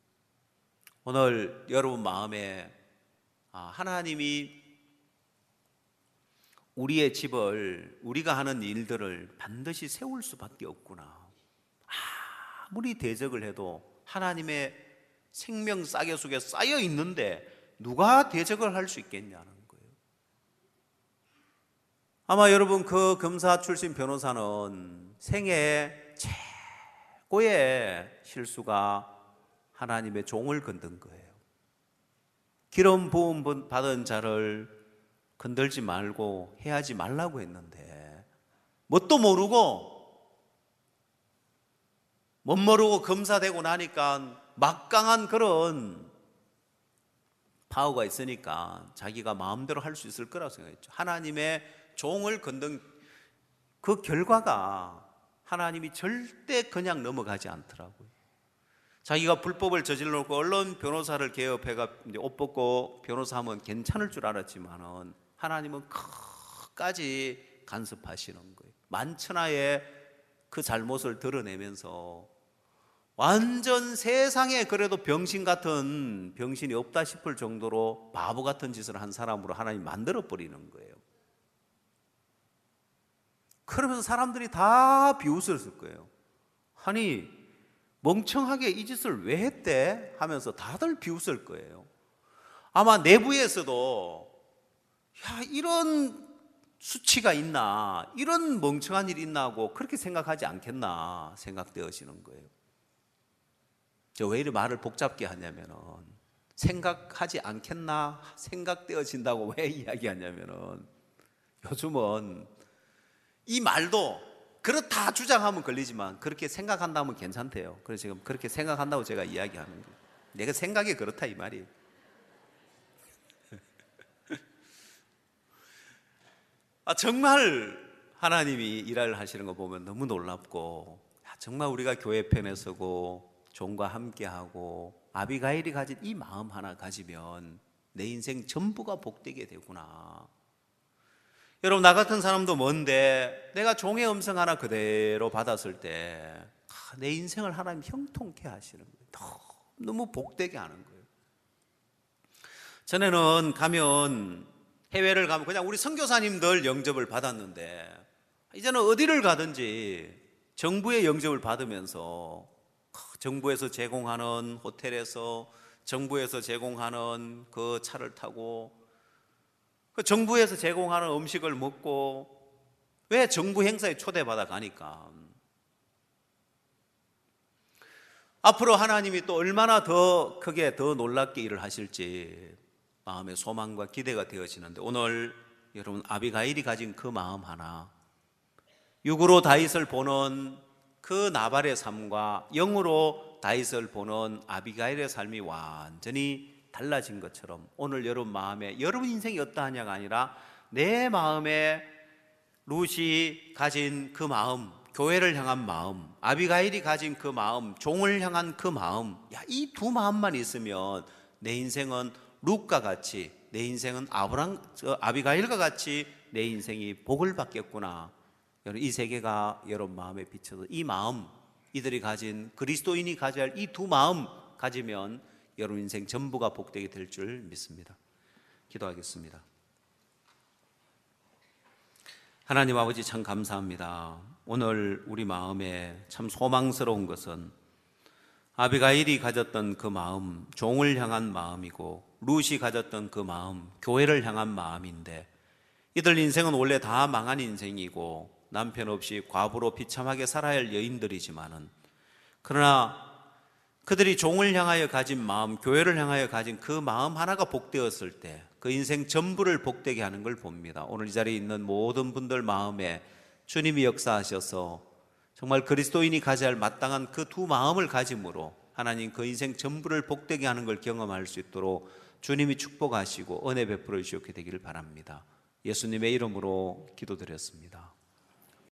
오늘 여러분 마음에 하나님이 우리의 집을, 우리가 하는 일들을 반드시 세울 수밖에 없구나, 아무리 대적을 해도 하나님의 생명 싸개 속에 쌓여 있는데 누가 대적을 할 수 있겠냐는 거예요. 아마 여러분 그 검사 출신 변호사는 생애 최고의 실수가 하나님의 종을 건든 거예요. 기름 부음 받은 자를 건들지 말고 해하지 말라고 했는데 뭣도 모르고 못 모르고 검사되고 나니까 막강한 그런 파워가 있으니까 자기가 마음대로 할 수 있을 거라고 생각했죠. 하나님의 종을 건든 그 결과가 하나님이 절대 그냥 넘어가지 않더라고요. 자기가 불법을 저질러 놓고 언론 변호사를 개업해가 옷 벗고 변호사하면 괜찮을 줄 알았지만은 하나님은 끝까지 간섭하시는 거예요. 만천하에 그 잘못을 드러내면서 완전 세상에 그래도 병신 같은 병신이 없다 싶을 정도로 바보 같은 짓을 한 사람으로 하나님 만들어버리는 거예요. 그러면서 사람들이 다 비웃었을 거예요. 아니 멍청하게 이 짓을 왜 했대? 하면서 다들 비웃을 거예요. 아마 내부에서도 야 이런 수치가 있나, 이런 멍청한 일이 있나 하고 그렇게 생각하지 않겠나 생각되어지는 거예요. 저 왜 이렇게 말을 복잡게 하냐면은 생각하지 않겠나 생각되어진다고 왜 이야기하냐면은 요즘은 이 말도 그렇다 주장하면 걸리지만 그렇게 생각한다면 괜찮대요. 그래서 지금 그렇게 생각한다고 제가 이야기하는 거예요. 내가 생각이 그렇다 이 말이에요. 아, 정말 하나님이 일을 하시는 거 보면 너무 놀랍고, 정말 우리가 교회 편에 서고 종과 함께하고 아비가일이 가진 이 마음 하나 가지면 내 인생 전부가 복되게 되구나. 여러분 나 같은 사람도 뭔데 내가 종의 음성 하나 그대로 받았을 때 내 인생을 하나님 형통케 하시는 거예요. 너무 복되게 하는 거예요. 전에는 가면, 해외를 가면 그냥 우리 선교사님들 영접을 받았는데, 이제는 어디를 가든지 정부의 영접을 받으면서 정부에서 제공하는 호텔에서, 정부에서 제공하는 그 차를 타고, 그 정부에서 제공하는 음식을 먹고, 왜 정부 행사에 초대받아 가니까. 앞으로 하나님이 또 얼마나 더 크게 더 놀랍게 일을 하실지 마음의 소망과 기대가 되어지는데, 오늘 여러분 아비가일이 가진 그 마음 하나, 육으로 다윗을 보는 그 나발의 삶과 영으로 다윗을 보는 아비가일의 삶이 완전히 달라진 것처럼, 오늘 여러분 마음에, 여러분 인생이 어떠하냐가 아니라 내 마음에 룻이 가진 그 마음, 교회를 향한 마음, 아비가일이 가진 그 마음, 종을 향한 그 마음, 야, 이 두 마음만 있으면 내 인생은 룻과 같이, 내 인생은 아브람, 아비가일과 같이 내 인생이 복을 받겠구나. 여러분, 이 세계가 여러분 마음에 비춰서 이 마음, 이들이 가진, 그리스도인이 가져야 할 이 두 마음 가지면 여러분 인생 전부가 복되게 될 줄 믿습니다. 기도하겠습니다. 하나님 아버지, 참 감사합니다. 오늘 우리 마음에 참 소망스러운 것은 아비가일이 가졌던 그 마음, 종을 향한 마음이고, 룻이 가졌던 그 마음, 교회를 향한 마음인데, 이들 인생은 원래 다 망한 인생이고 남편 없이 과부로 비참하게 살아야 할 여인들이지만은, 그러나 그들이 종을 향하여 가진 마음, 교회를 향하여 가진 그 마음 하나가 복되었을 때 그 인생 전부를 복되게 하는 걸 봅니다. 오늘 이 자리에 있는 모든 분들 마음에 주님이 역사하셔서 정말 그리스도인이 가져야 할 마땅한 그 두 마음을 가짐으로 하나님 그 인생 전부를 복되게 하는 걸 경험할 수 있도록 주님이 축복하시고 은혜 베풀어 주시게 되기를 바랍니다. 예수님의 이름으로 기도드렸습니다.